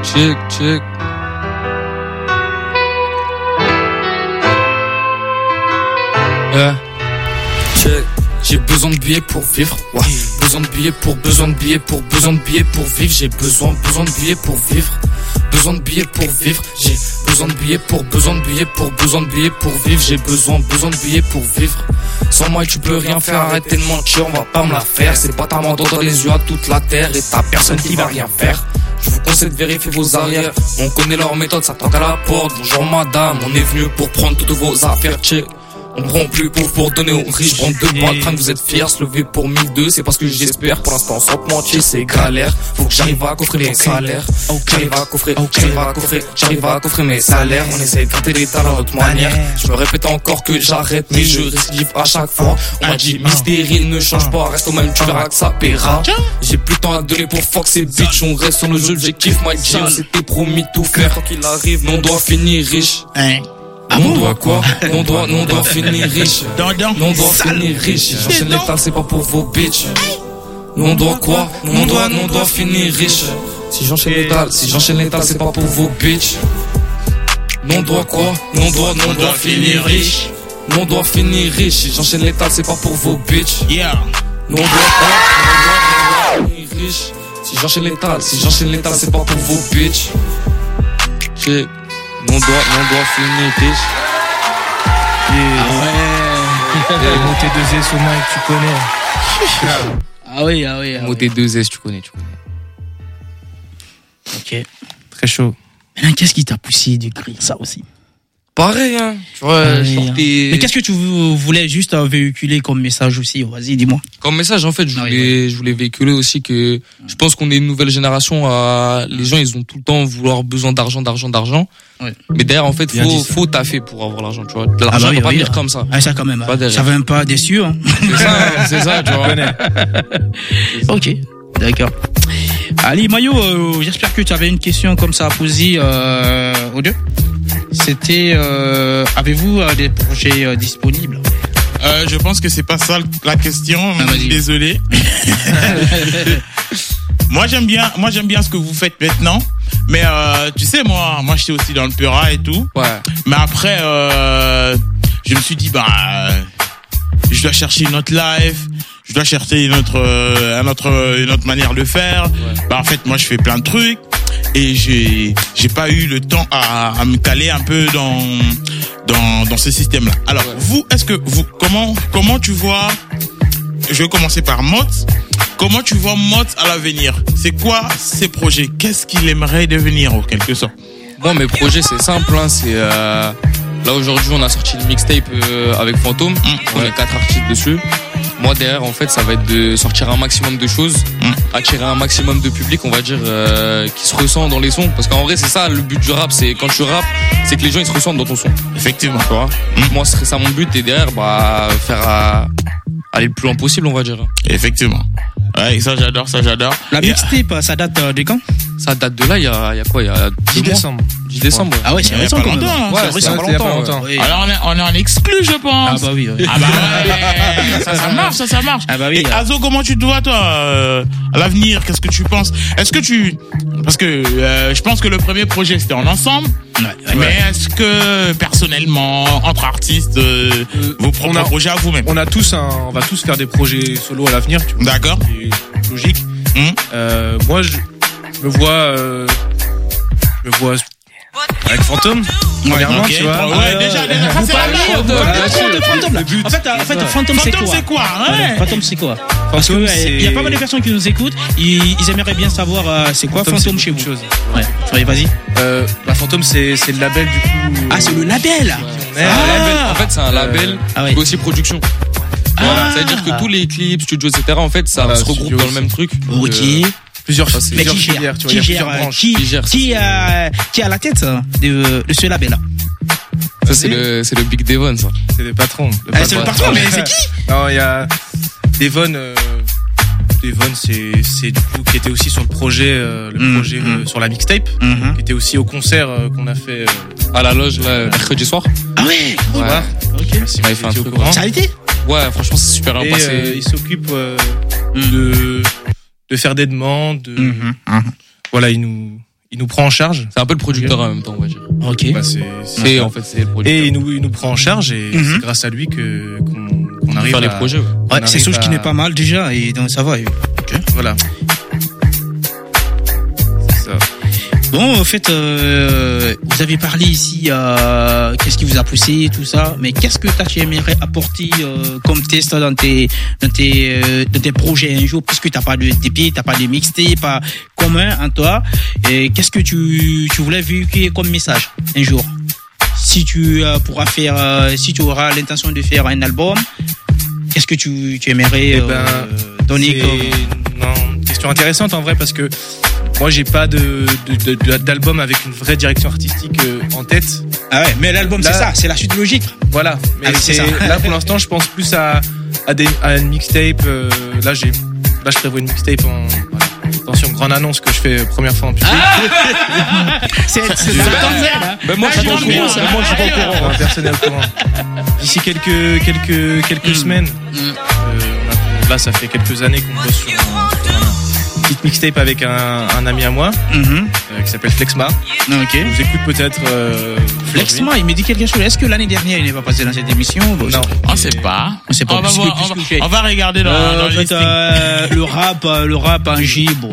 Check. J'ai besoin de billets pour vivre. Ouais. Besoin de billets pour vivre. J'ai besoin de billets pour vivre. Besoin de billets pour vivre. J'ai besoin de billets pour vivre. J'ai besoin de billets pour vivre. Sans moi tu peux rien faire, arrêtez de mentir, on va pas me la faire. C'est pas ta main dans les yeux à toute la terre et t'as personne qui va rien faire. Je vous conseille de vérifier vos arrières. On connaît leur méthode, ça toque à la porte. Bonjour madame, on est venu pour prendre toutes vos affaires, check. On prend plus pauvre pour donner aux riches. Prendre 2 boîtes, train que vous êtes fiers, se lever pour 1002. C'est parce que j'espère, pour l'instant sans te mentir, c'est galère. Faut que j'arrive à coffrer mes salaires. J'arrive à coffrer mes salaires. On essaie de gratter l'État dans notre manière. Je me répète encore que j'arrête, mais je récidive à chaque fois. On m'a dit, Mystérie ne change pas, reste au même, tu verras que ça paiera. J'ai plus le temps à donner pour fuck ces bitches. On reste sur nos objectifs, my G. On s'était promis tout faire. Quand qu'il arrive, on doit finir riche. On doit quoi? On doit finir riche. On doit finir riche. J'enchaîne l'état, c'est pas pour vos bitches. On doit quoi? On doit finir riche. Si j'enchaîne l'état, c'est pas pour vos bitches. On doit quoi? On doit finir riche. On doit finir riche. Si j'enchaîne l'état, c'est pas pour vos bitches. On doit quoi? On doit finir riche. Si j'enchaîne l'état, c'est pas pour vos bitches. On doit finir riche. Monter 2S au mic, tu connais. Ah oui. Monter 2S, tu connais. Ok. Très chaud. Maintenant, qu'est-ce qui t'a poussé d'écrire ça aussi? Pareil, hein. Tu vois, Mais qu'est-ce que tu voulais juste véhiculer comme message aussi? Vas-y, dis-moi. Comme message, en fait, je voulais véhiculer aussi que je pense qu'on est une nouvelle génération. Les gens, ils ont tout le temps besoin d'argent. Ouais. Mais derrière, en fait, faut taffer pour avoir l'argent, tu vois. L'argent ne va pas venir comme ça. Ah, ça quand même. Ça va même pas déçu, hein. C'est ça, tu vois. Ok, d'accord. Ali Mayo, j'espère que tu avais une question comme ça à poser aux deux. C'était avez-vous des projets disponibles? Je pense que c'est pas ça la question. Désolé. Moi j'aime bien ce que vous faites maintenant, mais tu sais moi j'étais aussi dans le Peura et tout. Ouais. Mais après je me suis dit je dois chercher une autre life. Je dois chercher une autre manière de faire. Ouais. En fait, moi, je fais plein de trucs et j'ai pas eu le temps à me caler un peu dans ce système-là. Alors, comment tu vois, je vais commencer par Mott. Comment tu vois Mott à l'avenir? C'est quoi ses projets? Qu'est-ce qu'il aimerait devenir, en quelque sorte? Bon, mes projets, c'est simple, hein, c'est, là, aujourd'hui, on a sorti le mixtape, avec Fantôme. On est 4 artistes dessus. Moi derrière en fait ça va être de sortir un maximum de choses, attirer un maximum de public on va dire qui se ressent dans les sons parce qu'en vrai c'est ça le but du rap, c'est quand tu rappes c'est que les gens ils se ressentent dans ton son. Effectivement. Tu vois. Moi ce serait ça mon but et derrière faire aller le plus loin possible on va dire. Effectivement. Ouais, ça j'adore. La mixtape, ça date de quand? Ça date de là, il y a quoi? Il y a 10 décembre. 10 décembre. Ah ouais, c'est récent quand même. Ouais, c'est pas longtemps. Ouais. Alors on est en exclu, je pense. Ah bah oui. Ah bah ouais. ça marche. Ah bah oui. Et Azo, comment tu te vois toi à l'avenir? Qu'est-ce que tu penses? Est-ce que parce que je pense que le premier projet c'était en ensemble. Ouais. Mais est-ce que personnellement, entre artistes, vous prenez un projet à vous-même? On va tous faire des projets solo à l'avenir. Tu vois. D'accord. C'est logique. Moi, je me vois avec Fantôme. Premièrement, okay. tu vois. Ouais, déjà, ça c'est Fantôme. En fait, Fantôme c'est quoi? Fantôme c'est quoi? Parce que il y a pas mal de personnes qui nous écoutent, ils aimeraient bien savoir c'est quoi Fantôme chez vous. Ouais, vas-y. Fantôme c'est le label du coup. Ah, c'est le label. En fait, c'est un label mais aussi production. Voilà, ça veut dire que tous les clips, studios, etc. En fait, ça se regroupe dans le même truc. Ok. Plusieurs mais filières, tu vois, qui a la tête de ce label là? Ça c'est le Big Devon ça. C'est le patron. C'est le patron, mais c'est qui? Non, il y a Devon c'est du coup qui était aussi sur le projet sur la mixtape, qui était aussi au concert qu'on a fait à la loge là, mercredi soir. Ah ouais. OK. Il m'avait fait un truc. Ça a été? Ouais, franchement, c'est super bien passé. Il s'occupe de faire des demandes. Voilà, il nous prend en charge. C'est un peu le producteur en même temps, on va dire. Ok. Bah, c'est en fait, c'est le producteur. Et il nous prend en charge et c'est grâce à lui qu'on arrive à faire les projets. Ouais, c'est chose qui n'est pas mal déjà et donc ça va. Ok. Voilà. C'est ça. Bon, en fait, vous avez parlé ici, qu'est-ce qui vous a poussé, tout ça, mais qu'est-ce que tu aimerais apporter comme test dans tes projets un jour, puisque t'as pas de DP, t'as pas de mixtape, pas commun en toi, et qu'est-ce que tu voulais véhiculer comme message un jour? Si tu pourras faire, si tu auras l'intention de faire un album, qu'est-ce que tu aimerais donner comme... Non, question intéressante en vrai, parce que moi, j'ai pas d'album avec une vraie direction artistique en tête. Ah ouais, mais l'album, c'est ça, c'est la suite logique. Voilà, mais là pour l'instant, je pense plus à une mixtape. Là, je prévois une mixtape en. Voilà. Attention, grande annonce que je fais première fois en public. C'est ben moi, je suis pas au courant. Personne n'est au courant. D'ici quelques semaines. Là, ça fait quelques années qu'on bosse sur une petite mixtape avec un ami à moi qui s'appelle Flexma. Ok. Vous écoute peut-être. Flexma, il me dit quelque chose. Est-ce que l'année dernière il n'est pas passé dans cette émission? Non, on sait pas. On va regarder dans le listing. Le rap en gibre.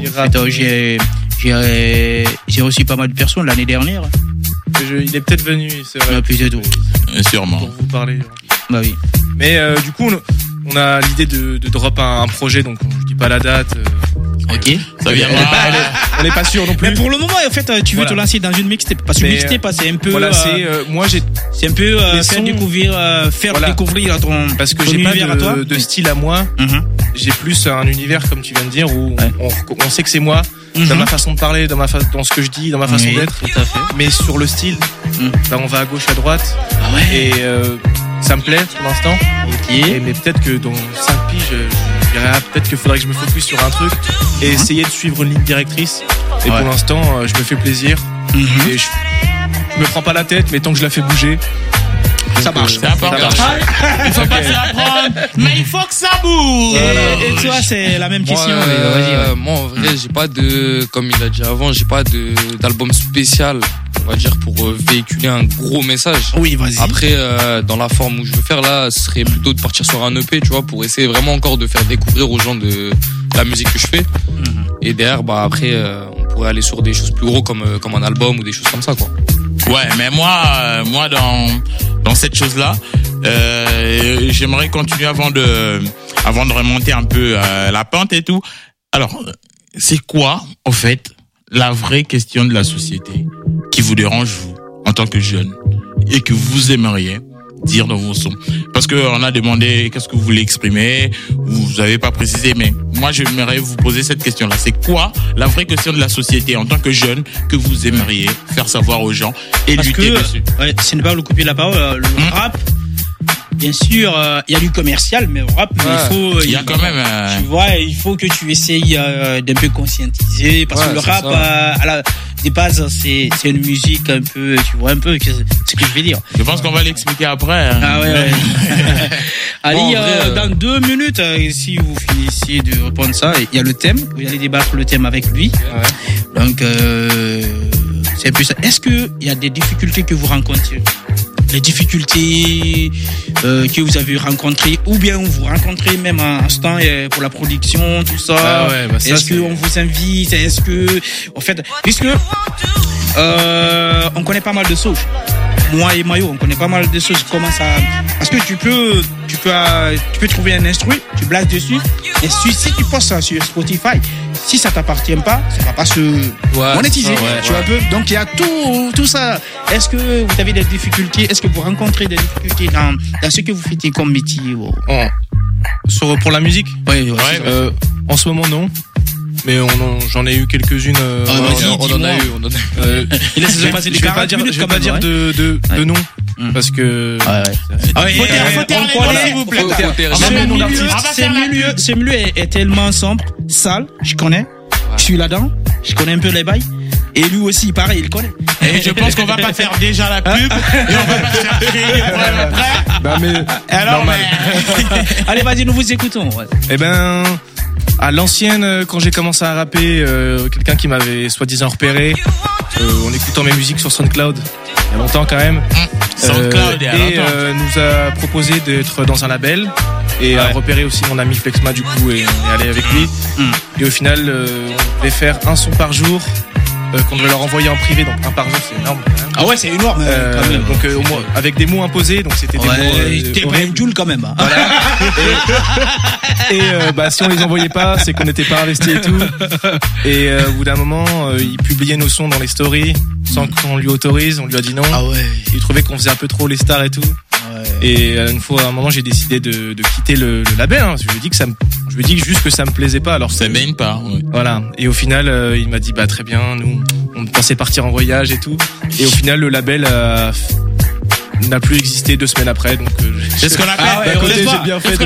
J'ai reçu pas mal de personnes l'année dernière. Il est peut-être venu, c'est vrai. Peut-être. Sûrement. Pour vous parler. Bah oui. Mais du coup, on a l'idée de drop un projet, donc je dis pas la date. Ok. Ça viendra. On n'est pas sûr non plus. Mais pour le moment, en fait, tu veux te lancer dans une mixtape. Parce que mixtape, c'est un peu. Voilà, c'est un peu faire découvrir à ton. Parce que j'ai pas de style à moi. J'ai plus un univers, comme tu viens de dire, où on sait que c'est moi. Dans ma façon de parler, dans ce que je dis, dans ma façon d'être. Tout à fait. Mais sur le style, on va à gauche, à droite. Ah ouais. Et ça me plaît pour l'instant. Ok. Mais peut-être que dans 5 piges, peut-être qu'il faudrait que je me focus sur un truc et essayer de suivre une ligne directrice. Et pour l'instant, je me fais plaisir. Et je me prends pas la tête, mais tant que je la fais bouger. Ça marche. C'est important. Il faut pas se la prendre, mais il faut que ça bouge. Et toi, c'est la même question. Moi, en vrai, j'ai pas comme il a dit avant, j'ai pas d'album spécial, on va dire, pour véhiculer un gros message. Oui, vas-y. Après, dans la forme où je veux faire là, ce serait plutôt de partir sur un EP, tu vois, pour essayer vraiment encore de faire découvrir aux gens de la musique que je fais. Et derrière, après, on pourrait aller sur des choses plus gros comme un album ou des choses comme ça, quoi. Ouais, mais moi dans cette chose-là, j'aimerais continuer avant de remonter un peu la pente et tout. Alors, c'est quoi, en fait, la vraie question de la société qui vous dérange, vous, en tant que jeune, et que vous aimeriez dire dans vos sons? Parce que on a demandé qu'est-ce que vous voulez exprimer, vous avez pas précisé, mais moi j'aimerais vous poser cette question-là. C'est quoi la vraie question de la société en tant que jeune que vous aimeriez faire savoir aux gens et lutter dessus? Ouais, c'est ne pas le couper la parole. Le rap, bien sûr, il y a du commercial, mais le rap, il faut. Il y a quand même. Tu vois, il faut que tu essayes d'un peu conscientiser, parce que le rap, à la des bases, c'est une musique un peu, tu vois un peu ce que je vais dire. Je pense qu'on va l'expliquer après. Hein. Ah ouais. Allez, bon, vrai, dans 2 minutes, si vous finissez de répondre ça, il y a le thème. Vous allez débattre le thème avec lui. Ouais. Donc, c'est un peu ça. Est-ce que il y a des difficultés que vous rencontrez? Les difficultés que vous avez rencontrées, ou bien vous rencontrez même en ce temps pour la production, tout ça. Ah ouais, bah ça, est-ce qu'on vous invite? Est-ce que, en fait, puisque on connaît pas mal de choses. Moi et Mayo, on connaît pas mal de choses. Comment ça? Parce que tu peux trouver un instru, tu blases dessus, et si tu postes ça sur Spotify, si ça t'appartient pas, ça va pas se monétiser. Tu vois un peu. Donc il y a tout ça. Est-ce que vous avez des difficultés? Est-ce que vous rencontrez des difficultés dans ce que vous faites comme métier? Pour la musique? Oui. En ce moment, non. Mais j'en ai eu quelques-unes. On en a eu. Il laisse passer les 40 minutes. Je vais pas dire de nom. Parce que. Faut taire les noms, s'il vous plaît. Ce milieu est tellement sombre, sale, je connais. Je suis là-dedans, je connais un peu les bails. Et lui aussi, pareil, il connaît. Et je pense qu'on va pas faire déjà la pub. Et on va pas faire crier le problème après. Bah, mais. Alors, allez, vas-y, nous vous écoutons. Ouais. Eh ben. À l'ancienne, quand j'ai commencé à rapper, quelqu'un qui m'avait soi-disant repéré, en écoutant mes musiques sur SoundCloud, il y a longtemps quand même, SoundCloud, nous a proposé d'être dans un label et a repéré aussi mon ami Flexma du coup et on est allé avec lui. Et au final, on devait faire un son par jour. Qu'on devait leur envoyer en privé, donc un par jour, c'est énorme. Ah ouais, c'est énorme. Quand même. Donc au moins avec des mots imposés, donc c'était des mots. T'es pas une Joule quand même. Hein. Voilà. Et si on les envoyait pas, c'est qu'on n'était pas investi et tout. Et au bout d'un moment, il publiait nos sons dans les stories sans qu'on lui autorise. On lui a dit non. Ah ouais. Il trouvait qu'on faisait un peu trop les stars et tout. Et à un moment, j'ai décidé de quitter le label. Hein. Je lui ai dit juste que ça me plaisait pas. Alors ça baigne pas. Ouais. Voilà. Et au final, il m'a dit très bien. Nous, on pensait partir en voyage et tout. Et au final, le label n'a plus existé 2 semaines après. Donc c'est ce qu'on appelle. J'ai bien fait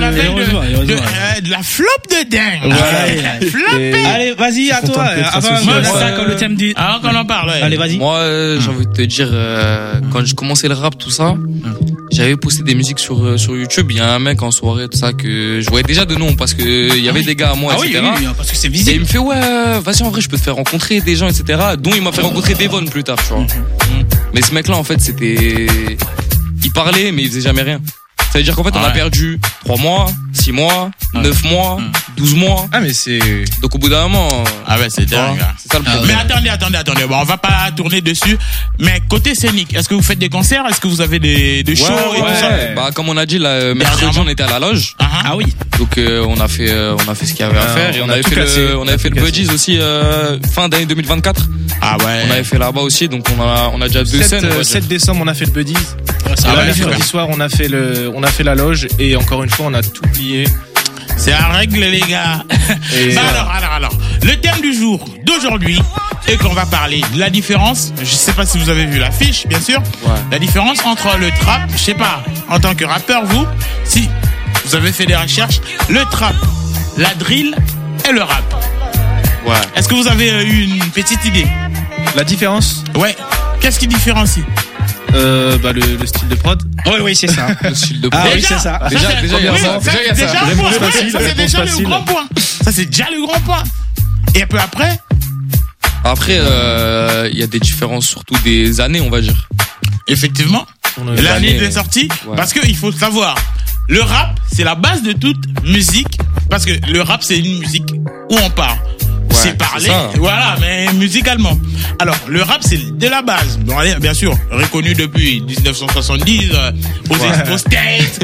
de la flop de dingue. Voilà. Allez, vas-y à toi. Avant le thème du. Avant qu'on en parle. Allez, vas-y. Moi, j'ai envie de te dire, quand je commençais le rap, tout ça. J'avais posté des musiques sur YouTube. Il y a un mec en soirée, tout ça, que je voyais déjà de nom parce que il y avait des gars à moi, etc. Oui, parce que c'est visible. Et il me fait, vas-y, en vrai, je peux te faire rencontrer des gens, etc. Dont il m'a fait rencontrer Devon plus tard, tu vois. Mais ce mec-là, en fait, il parlait, mais il faisait jamais rien. Ça veut dire qu'en fait, on a perdu 3 mois, 6 mois, 9 mois, 12 mois. Ah, mais c'est... Donc, au bout d'un moment... Ah ouais, c'est dingue. C'est ça le problème. Mais attendez. Bon, on va pas tourner dessus. Mais côté scénique, est-ce que vous faites des concerts? Est-ce que vous avez des shows et tout ça? Bah, comme on a dit, là, mercredi, on était à la loge. Ah oui. Donc, on a fait ce qu'il y avait à faire. Et on avait fait le Budgies aussi, fin d'année 2024. Ah ouais. On avait fait là-bas aussi. Donc, on a déjà 2 scènes. 7 décembre, on a fait le Budgies. Mercredi soir, on a fait la loge et encore une fois, on a tout plié. C'est la règle, les gars. Alors, le thème du jour d'aujourd'hui est qu'on va parler de la différence. Je sais pas si vous avez vu l'affiche, bien sûr. La différence entre le trap, je sais pas, en tant que rappeur, si vous avez fait des recherches, le trap, la drill et le rap. Ouais. Est-ce que vous avez eu une petite idée? La différence? Ouais. Qu'est-ce qui différencie? Le style de prod. Oui, c'est ça. Le style de prod. Ah oui, c'est ça. Déjà, il y a ça. C'est déjà le grand point. Ça, c'est déjà le grand point. Et un peu après? Après, il y a des différences, surtout des années, on va dire. Effectivement. L'année de sortie. Parce que il faut savoir, le rap, c'est la base de toute musique. Parce que le rap, c'est une musique où on parle. C'est parler, voilà, mais musicalement. Alors, le rap, c'est de la base. Bon, allez, bien sûr, reconnu depuis 1970, aux Expo States,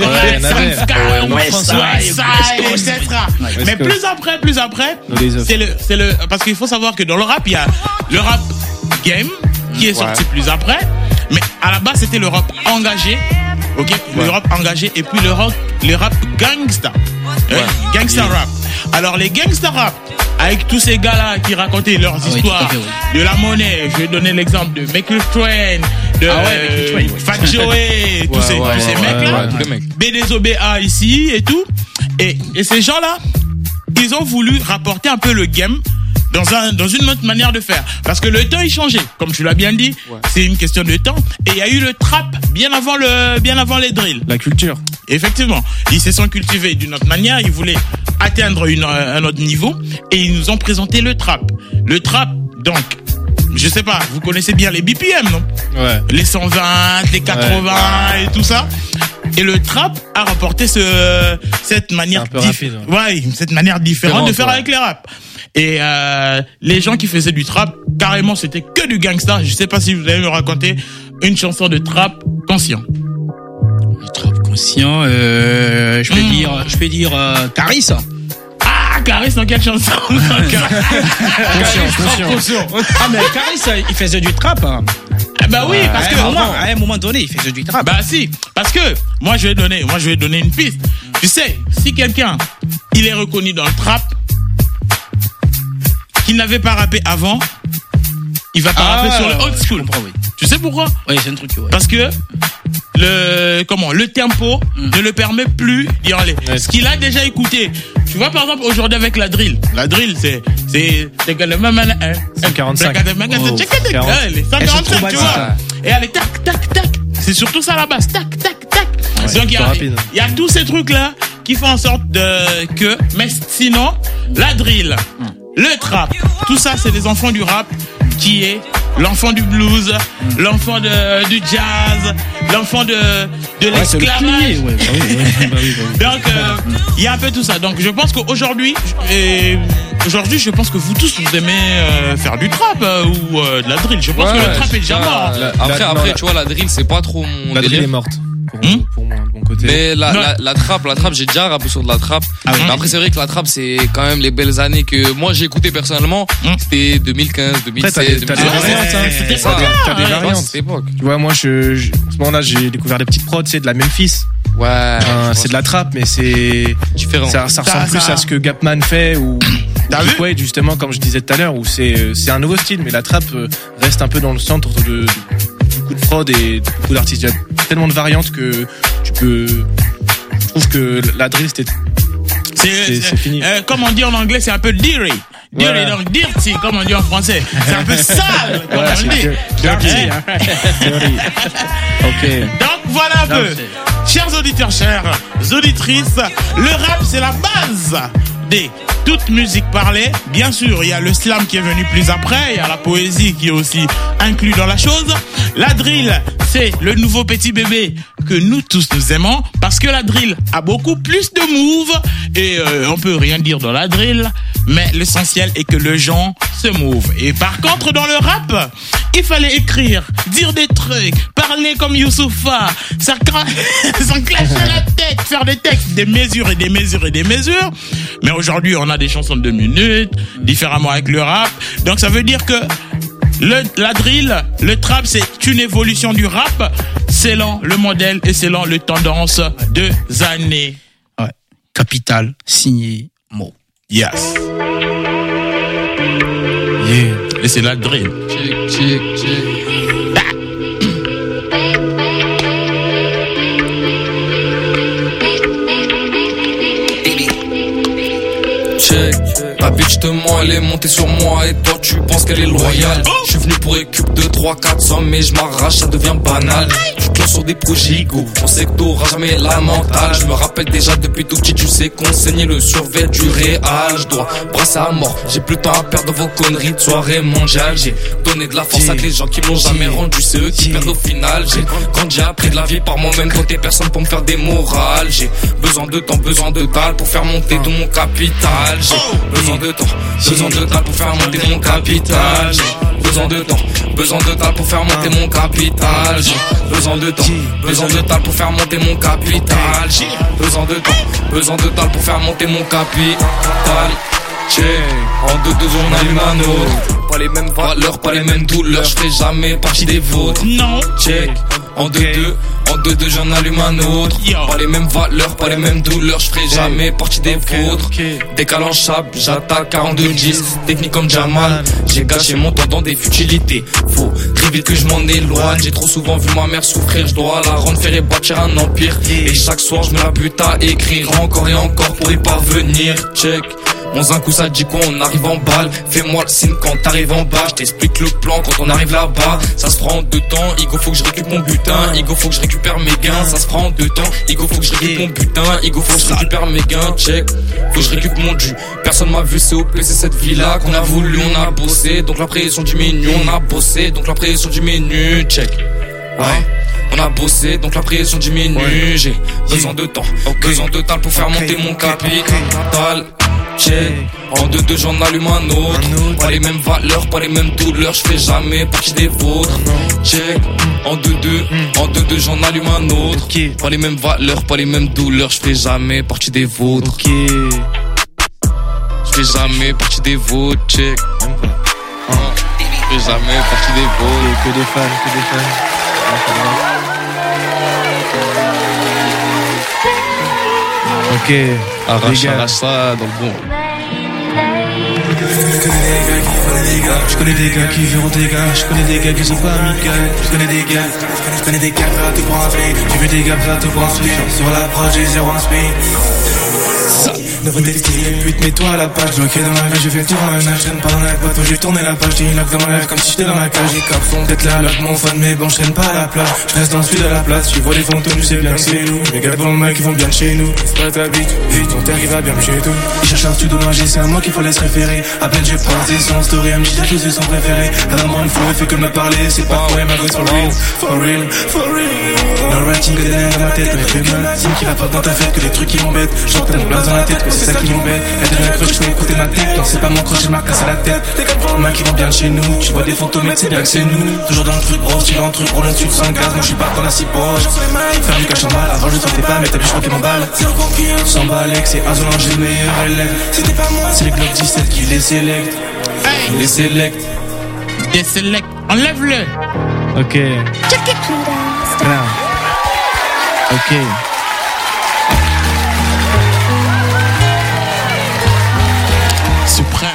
Westside, etc. Mais plus après, c'est le, parce qu'il faut savoir que dans le rap, il y a le rap game, qui est sorti plus après. Mais à la base, c'était le rap engagé. ok, le rap engagé et puis le rap gangsta, gangsta rap. Alors les gangsta rap, avec tous ces gars-là qui racontaient leurs histoires, de La Monnaie, je vais donner l'exemple de Michael Twain, de Fat Joey, tous ces mecs-là, BDSOBA ici et tout, et ces gens-là, ils ont voulu rapporter un peu le game dans une autre manière de faire, parce que le temps il changeait, comme tu l'as bien dit, c'est une question de temps, et il y a eu le trap bien avant les drills, la culture. Effectivement, ils se sont cultivés d'une autre manière, ils voulaient atteindre un autre niveau, et ils nous ont présenté le trap, donc je sais pas, vous connaissez bien les BPM, non? Ouais. Les 120, les 80 et tout ça. Et le trap a rapporté cette manière cette manière différente de faire avec les raps. Et les gens qui faisaient du trap, carrément c'était que du gangsta. Je sais pas si vous allez me raconter une chanson de trap conscient. Le trap conscient, je peux dire Caris. Caris dans quelle chanson? Conscient. Ah mais Caris il faisait du trap. Bah oui, parce que à un moment donné, il faisait du trap. Bah si, parce que moi je vais donner une piste. Tu sais, si quelqu'un il est reconnu dans le trap, qu'il n'avait pas rappé avant, il va pas rapper sur le old school. Tu sais pourquoi? Oui, c'est un truc. Parce que le tempo ne le permet plus d'y aller. Ce qu'il a déjà écouté. Tu vois par exemple aujourd'hui avec la drill. La drill c'est le même 145. Les 145 tu vois. Et elle est tac tac tac. C'est surtout ça la base. Tac tac tac. Donc il y a tous ces trucs là qui font en sorte mais sinon la drill, le trap, tout ça c'est des enfants du rap qui est l'enfant du blues, l'enfant du jazz, l'enfant de l'esclavage. Donc il y a un peu tout ça. Donc je pense qu'aujourd'hui, je pense que vous tous vous aimez faire du trap ou de la drill. Je pense que le trap est déjà mort. Après tu vois la drill c'est pas trop mon la drill est morte. Pour moi, de mon côté. Mais la trappe, j'ai déjà rappé sur de la trappe. Mais après, c'est vrai que la trappe, c'est quand même les belles années que moi j'ai écouté personnellement. C'était 2015, 2016, 2017. T'as des variantes. Cette époque. Tu vois, moi, en ce moment-là, j'ai découvert des petites prods, c'est de la Memphis. C'est de la trappe, mais c'est différent. Ça ressemble plus à ce que Gapman fait ou ouais, justement, comme je disais tout à l'heure, où c'est un nouveau style, mais la trappe reste un peu dans le centre de beaucoup de prod et beaucoup d'artistes. Il y a tellement de variantes que tu peux. Je trouve que la drill c'est fini. Comme on dit en anglais, c'est un peu dirty. Dirty, donc dirty, comme on dit en français. C'est un peu sale, comme on dit. Dirty. Ok. Donc voilà un peu. Chers auditeurs, chères auditrices, le rap c'est la base des toute musique parlée. Bien sûr, il y a le slam qui est venu plus après, il y a la poésie qui est aussi inclus dans la chose. La drill, c'est le nouveau petit bébé que nous tous nous aimons, parce que la drill a beaucoup plus de moves et on peut rien dire dans la drill, mais l'essentiel est que le gens se move. Et par contre, dans le rap, il fallait écrire, dire des trucs, parler comme Youssoupha, ça clasher la tête, faire des textes, des mesures et des mesures et des mesures. Mais aujourd'hui, on a des chansons de 2 minutes, différemment avec le rap. Donc ça veut dire que la drill, le trap, c'est une évolution du rap selon le modèle et selon les tendances des années. Ouais. Capital, signé, Mo. Yes. Yeah. Et c'est la drill. Check. La bitch de moi elle est montée sur moi et toi tu penses qu'elle est loyale. Je suis venu pour récup 2, 3, 400 mais je m'arrache, ça devient banal. Tu te lances sur des projets go, on sait que t'auras jamais la mentale. Je me rappelle déjà depuis tout petit, tu sais qu'on saignait le survêt du réal. Je dois brasser à mort, j'ai plus le temps à perdre vos conneries de soirée mondiale. J'ai donné de la force à les gens qui m'ont jamais rendu, c'est eux qui perdent au final. J'ai grandi appris de la vie par moi-même, compter personne pour me faire des morales. J'ai besoin de temps, besoin de dalle pour faire monter tout mon capital. J'ai besoin de temps pour faire monter mon capital. J'ai besoin de temps pour faire monter mon capital. J'ai besoin de temps pour faire monter mon capital. J'ai besoin de temps pour faire monter mon capital. Check. En 2-2 on allume un autre. Pas les mêmes valeurs, pas les mêmes douleurs. Je ferai jamais partie des vôtres. Non. Check. En 2-2 2-2 j'en allume un autre. Pas les mêmes valeurs, pas les mêmes douleurs, je ferai jamais partie des vôtres. Décale en chape, j'attaque 42-10, technique comme Jamal. J'ai gâché mon temps dans des futilités. Faut très vite que je m'en éloigne. J'ai trop souvent vu ma mère souffrir, je dois la rendre fière et bâtir un empire. Et chaque soir je me la bute à écrire encore et encore pour y parvenir. Check. Mon un coup ça dit qu'on arrive en balle. Fais-moi le signe quand t'arrives en bas. Je t'explique le plan quand on arrive là-bas. Ça se prend en 2 temps. Igo faut que je récupère mon butin. Igo faut que je récupère mes gains. Ça se prend en 2 temps. Igo faut que je récupère mon butin. Igo faut que je récupère mes gains. Check. Faut que je récupère mon dû. Personne m'a vu COP, c'est cette vie-là qu'on a voulu, on a bossé. Donc la pression diminue, on a bossé. Donc la pression diminue. Check. Ouais. On a bossé, donc la pression diminue. J'ai besoin de temps, besoin de temps pour faire monter mon capital. Check. En 2-2 j'en allume un autre. Pas les mêmes valeurs, pas les mêmes douleurs, je fais jamais partie des vôtres. Check. En 2-2 j'en allume un autre. Pas les mêmes valeurs, pas les mêmes douleurs, je fais jamais partie des vôtres. Je fais jamais partie des vôtres. Check. Je fais jamais partie des vôtres. Que des fans. Ok, arrache ça dans le bon. Je connais des gars qui verront des gars. Je connais des gars qui sont pas amicaux. Je connais des gars prêts à te braver. Tu veux des gars prêts à te braver. Sur l'approche j'ai 0 speed. Nouveau textile, pute, mets-toi à la page. Ok, dans ma vie, je fais le tour à un âge. Je traîne pas dans la boîte, j'ai tourné la page. J'ai une lock dans ma life comme si j'étais dans la cage. J'ai cap son tête là, lock mon fan, mais bon, je traîne pas à la plage. Je reste dans le sud de la place. Tu vois les fantômes, tu sais bien que c'est nous. Mes gars devant le mec, ils vont bien de chez nous. C'est pas ta bite, vite, on t'arrive à bien me chez tout. Ils cherchent un studio d'ingé, c'est à moi qu'il faut les se référer. À peine j'ai posé son story, elle me dit que c'est son préféré. Elle me rend une fois, elle fait que me parler. C'est pas ouais, ma voix sur real. For real. No writing que des nerfs dans ma tête, mais fais mal. Signe qui va pas dans ta fête, que des trucs qui m'embêtent. Genre t'as mon place dans la tête, que c'est ça qui m'embête. Elle devient crush, je peux écouter ma tête. Non, c'est pas mon crush, je m'a cassé la tête. Des gars devant le mec qui vont bien de chez nous. Tu vois des fantômes, mec, c'est bien que c'est nous. Toujours dans le truc gros, tu dans le truc, roule dessus de 5 gaz. Moi, je suis pas dans la 6 poches. Faire du cash en balle, avant je sentais pas, mais t'as vu, je crois qu'il m'emballe. 100 balles, c'est Azolan, j'ai le meilleur élève. C'était pas moi, c'est les Glock 17 qui les sélectent. Les sélectent. Des sélects. Enlève-le. Ok. Check it. Voilà. Ok. Suprême.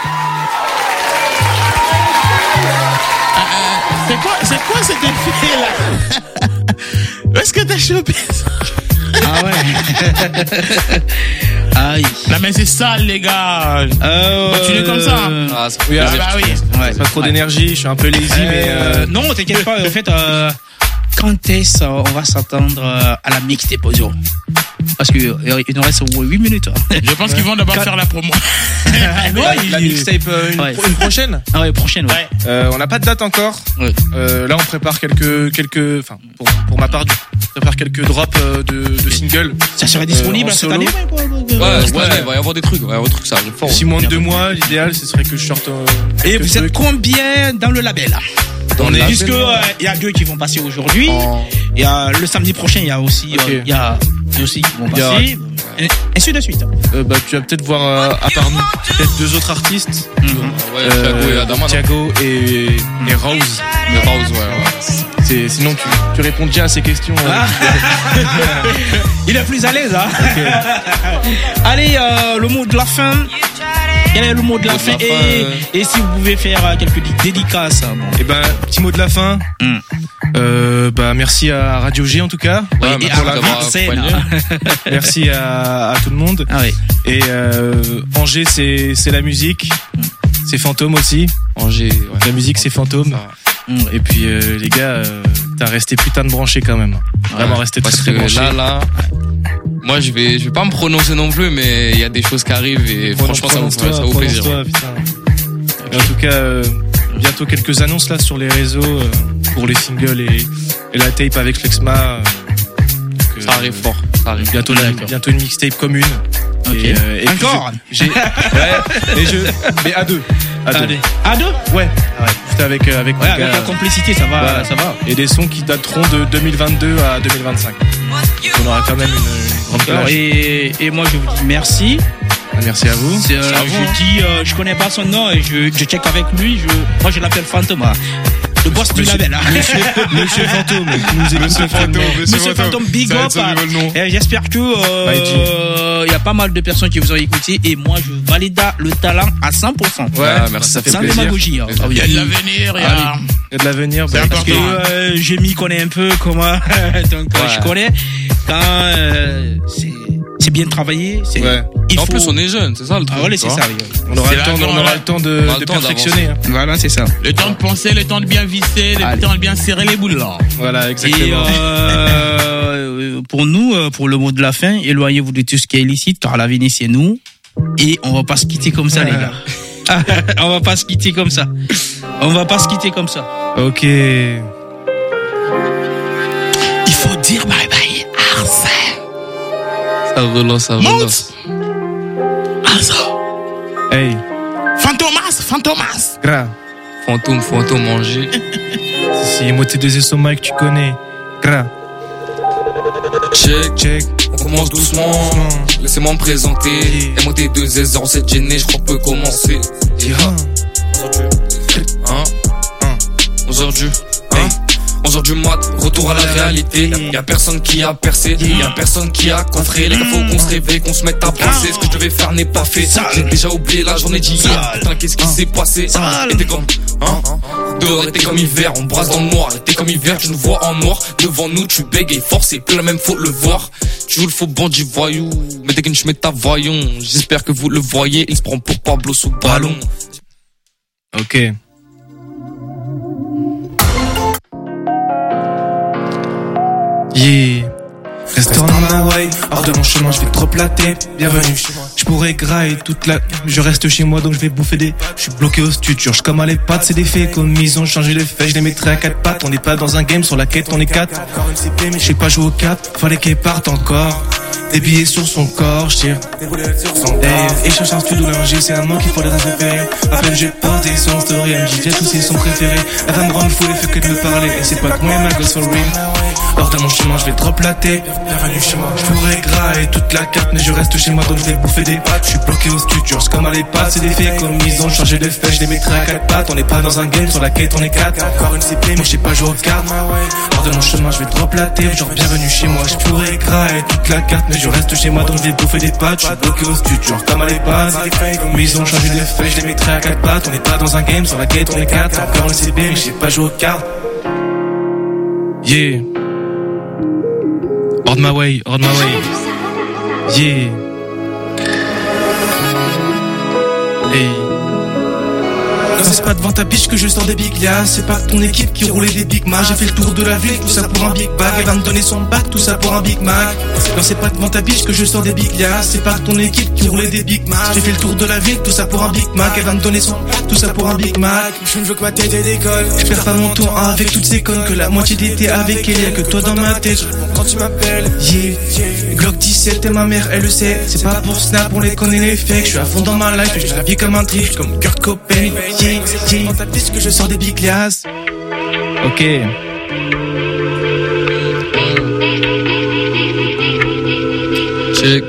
C'est quoi cet effet là? Où est-ce que t'as chopé ça? Ah ouais. Aïe. Non mais c'est sale les gars. Continuez comme ça. Ah, ça oui, bah oui. Ouais, pas trop d'énergie, je suis un peu lazy, mais non, t'inquiète pas. En fait, quand est-ce on va s'attendre à la mixtape audio? Parce que il nous reste 8 minutes. Je pense qu'ils vont d'abord faire la promo. La mixtape une prochaine. Ah ouais, prochaine. Ouais. On n'a pas de date encore. Ouais. Là, on prépare quelques. Enfin, pour ma part, on prépare quelques drops de singles. Ça serait disponible cette année. Ouais, il va y avoir des trucs. Ça arrive fort. Si moins de 2 mois, l'idéal, ce serait que je sorte. Et vous êtes combien dans le label? Puisque il y a 2 qui vont passer aujourd'hui. Il y a le samedi prochain, il y a aussi il y a aussi qui vont passer. Ainsi de suite. Tu vas peut-être voir à part nous peut-être 2 autres artistes. Thiago et Adama. Thiago et Rose. Ouais. Sinon tu réponds déjà à ces questions. Il est plus à l'aise, hein. Okay. Allez, le mot de la fin. Quel est le mot de la fin et si vous pouvez faire quelques dédicaces. Et petit mot de la fin. Merci à Radio G en tout cas. Et pour la scène. Merci à tout le monde. Ah oui. Et Angers c'est la musique. C'est Fantôme aussi. Angers. Ouais. La musique c'est Fantôme. Et puis les gars, t'as resté putain de branché quand même. Vraiment resté très branché. Là. Moi, je vais pas me prononcer non plus, mais il y a des choses qui arrivent et franchement, ça vaut plaisir. Et en tout cas, bientôt quelques annonces là sur les réseaux pour les singles et la tape avec Flexma. Ça arrive fort. Ça arrive. Bientôt une mixtape commune. Okay. Et encore. Mais à 2. À 2. Ouais. Juste avec avec la complicité, ça va. Et des sons qui dateront de 2022 à 2025. Donc on aura quand même une grande plage. Et moi je vous dis merci. Merci à vous. Je dis, je connais pas son nom et je check avec lui. Moi je l'appelle Fantôme. le boss du label. Monsieur Fantôme, qui nous écoute. Monsieur Fantôme, big up. J'espère que il y a pas mal de personnes qui vous ont écouté et moi je valide le talent à 100%. Ouais, merci, ça fait sans plaisir. Démagogie. Il y a de l'avenir, il y a de l'avenir. Parce que je m'y connais un peu comment, donc je connais quand c'est bien travaillé. En plus, on est jeune, c'est ça le truc. Voilà, c'est ça. On aura le temps de perfectionner. Voilà, c'est ça. Le temps de penser, le temps de bien visser, le temps de bien serrer les boules là. Voilà, exactement. Et pour nous, pour le mot de la fin, éloignez-vous de tout ce qui est illicite, car l'avenir c'est nous. Et on va pas se quitter comme ça, les gars. On va pas se quitter comme ça. Ok. Il faut dire bye bye, Arsène. Ça relance. Hey. Fantomas. Grave. Fantôme manger. Si, MOT2S au mic, tu connais. Grave. Check. On commence doucement. Laissez-moi me présenter. MOT2S 07 je crois qu'on peut commencer. Aujourd'hui. 11h du mat, retour à la réalité. Y'a personne qui a percé, y'a personne qui a coffré. Les gars, faut qu'on se réveille, qu'on se mette à penser. Ce que je devais faire n'est pas fait. J'ai déjà oublié la journée d'hier. Putain, qu'est-ce qui s'est passé? Et t'es comme, dehors, était comme hiver, on brasse dans le noir. Était comme hiver, tu nous vois en noir. Devant nous, tu bégayes fort, c'est plus la même, faut le voir. Tu joues le faux bandit voyou, mais dès que je mets ta voyons. J'espère que vous le voyez, il se prend pour Pablo sous ballon. Ok. Yeah. Restaurant on my way, hors de mon chemin, je vais trop la tête. Bienvenue chez moi. Je pourrais grailler toute la. Je reste chez moi donc je vais bouffer des. Je suis bloqué au studio, je comme à les pattes, c'est des faits. Comme ils ont changé les faits, je les mettrai à 4 pattes. On n'est pas dans un game, sur la quête on est 4. Je sais pas jouer aux 4, fallait qu'elle parte encore. Des billets sur son corps, je tire et cherche un studio d'ingé, c'est un mot qu'il faut les interférer. À peine j'ai posé son story, elle me dit tous c'est son préféré. Elle va me rendre fou, elle fait que de me parler. Et c'est pas que moi ma gosse for real. Hors de mon chemin, je vais trop plater. Bienvenue chez moi. Je pourrais grailler toute la carte, mais je reste chez moi donc je vais bouffer des pattes. Je suis bloqué au studio, je comme à les pattes, c'est des faits. Comme ils ont changé de fait, je les mettrai à 4 pattes. On n'est pas dans un game, sur la quête on est 4. Encore une CP, moi je sais pas jouer aux cartes. Hors de mon chemin, je vais trop plater. Genre bienvenue chez moi, je pourrais grailler toute la carte, mais je reste chez moi donc je vais bouffer des pattes. Je suis bloqué au studio, genre comme à les pattes. Comme ils ont changé de fait, je les mettrai à 4 pattes. On n'est pas dans un game, sur la quête on est 4. Encore une CP, mais je sais pas jouer aux cartes. Yeah. On my way. Yeah. Hey. Non, c'est pas devant ta biche que je sors des big lias. C'est pas ton équipe qui roulait des Big Mac. J'ai fait le tour de la ville, tout ça pour un Big Bag. Elle va me donner son bac, tout ça pour un Big Mac. Non, c'est pas devant ta biche que je sors des big lias. C'est pas ton équipe qui roulait des Big Mac. J'ai fait le tour de la ville, tout ça pour un Big Mac. Elle va me donner son bac, tout ça pour un Big Mac. Je veux que ma tête décolle. Je perds pas mon temps avec toutes ces connes. Que la moitié d'été avec elle, y'a que toi dans ma tête. Quand tu m'appelles, yeah. Glock 17 et ma mère, elle le sait. C'est pas pour Snap, on les connaît les fakes. Je suis à fond dans ma life, je la vis comme un trip, comme Kurt Cobain. Yeah. Puisque je sors des big lias. Ok. Check.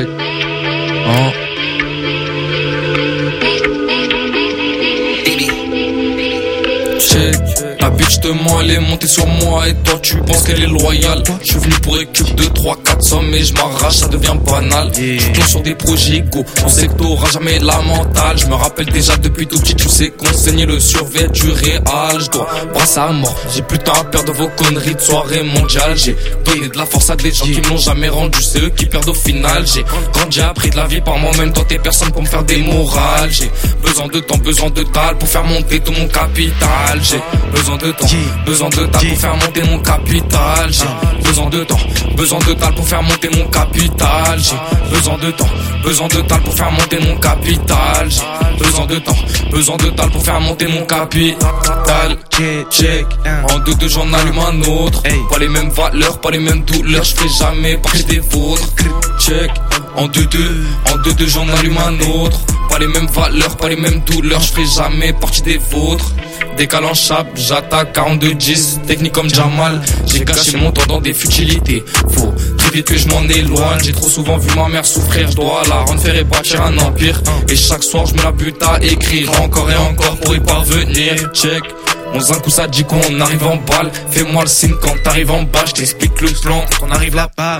Ta bitch te ment, elle est montée sur moi et toi tu penses qu'elle est loyale. Je suis venu pour récup 2, 3, 4 sommes et je m'arrache, ça devient banal. Je plonge sur des projets go, on sait que t'auras jamais la mentale. Je me rappelle déjà depuis tout petit, tu sais qu'on saignait le survêt du réal. Je dois brasser à mort, j'ai plus tant à perdre de vos conneries de soirée mondiale. J'ai donné de la force à des gens qui me l'ont jamais rendu, c'est eux qui perdent au final. J'ai grandi, appris de la vie par moi-même, toi t'es personne pour me faire des morales. J'ai besoin de temps, besoin de tal pour faire monter tout mon capital. J'ai besoin de temps, besoin de tal pour faire monter mon capital. J'ai besoin de temps, besoin de tal pour faire monter mon capital. J'ai besoin de temps, besoin de tal pour faire monter mon capital. J'ai besoin de temps, besoin de tal pour faire monter mon capital. Check, en 2-2 j'en allume un autre. Pas les mêmes valeurs, pas les mêmes douleurs, je fais jamais partie des vôtres. Check, en 2-2 j'en allume un autre. Pas les mêmes valeurs, pas les mêmes douleurs, je ferai jamais partie des vôtres. Décale en chape, j'attaque 42-10, technique comme Jamal. J'ai gâché mon temps dans des futilités. Faut très vite que je m'en éloigne. J'ai trop souvent vu ma mère souffrir, je dois la rendre faire et bâtir un empire. Et chaque soir je me la bute à écrire encore et encore pour y parvenir. Check, Dans un coup ça dit qu'on arrive en balle. Fais-moi le signe quand t'arrives en bas. Je t'explique le plan quand on arrive là-bas.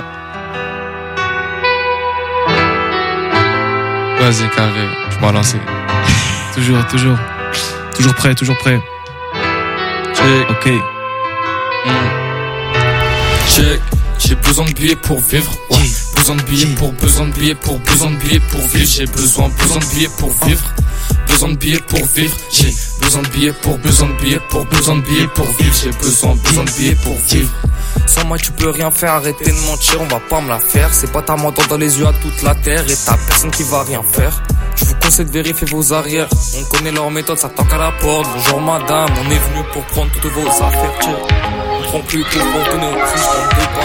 Vas-y, carré, je m'en lancer. Toujours prêt. Check. Ok. Check. J'ai besoin de billets pour vivre. Ouais. Besoin de billets pour vivre. J'ai besoin de billets pour vivre. Besoin de billets pour vivre. J'ai besoin de billets pour vivre. J'ai besoin de billets pour vivre. Sans moi tu peux rien faire, arrêtez de mentir, on va pas me la faire. C'est pas ta mentor dans les yeux à toute la terre et t'as personne qui va rien faire. Je vous conseille de vérifier vos arrières. On connaît leur méthode, ça toque à la porte. Bonjour madame, on est venu pour prendre toutes vos affaires. On prend plus pour donner au plus.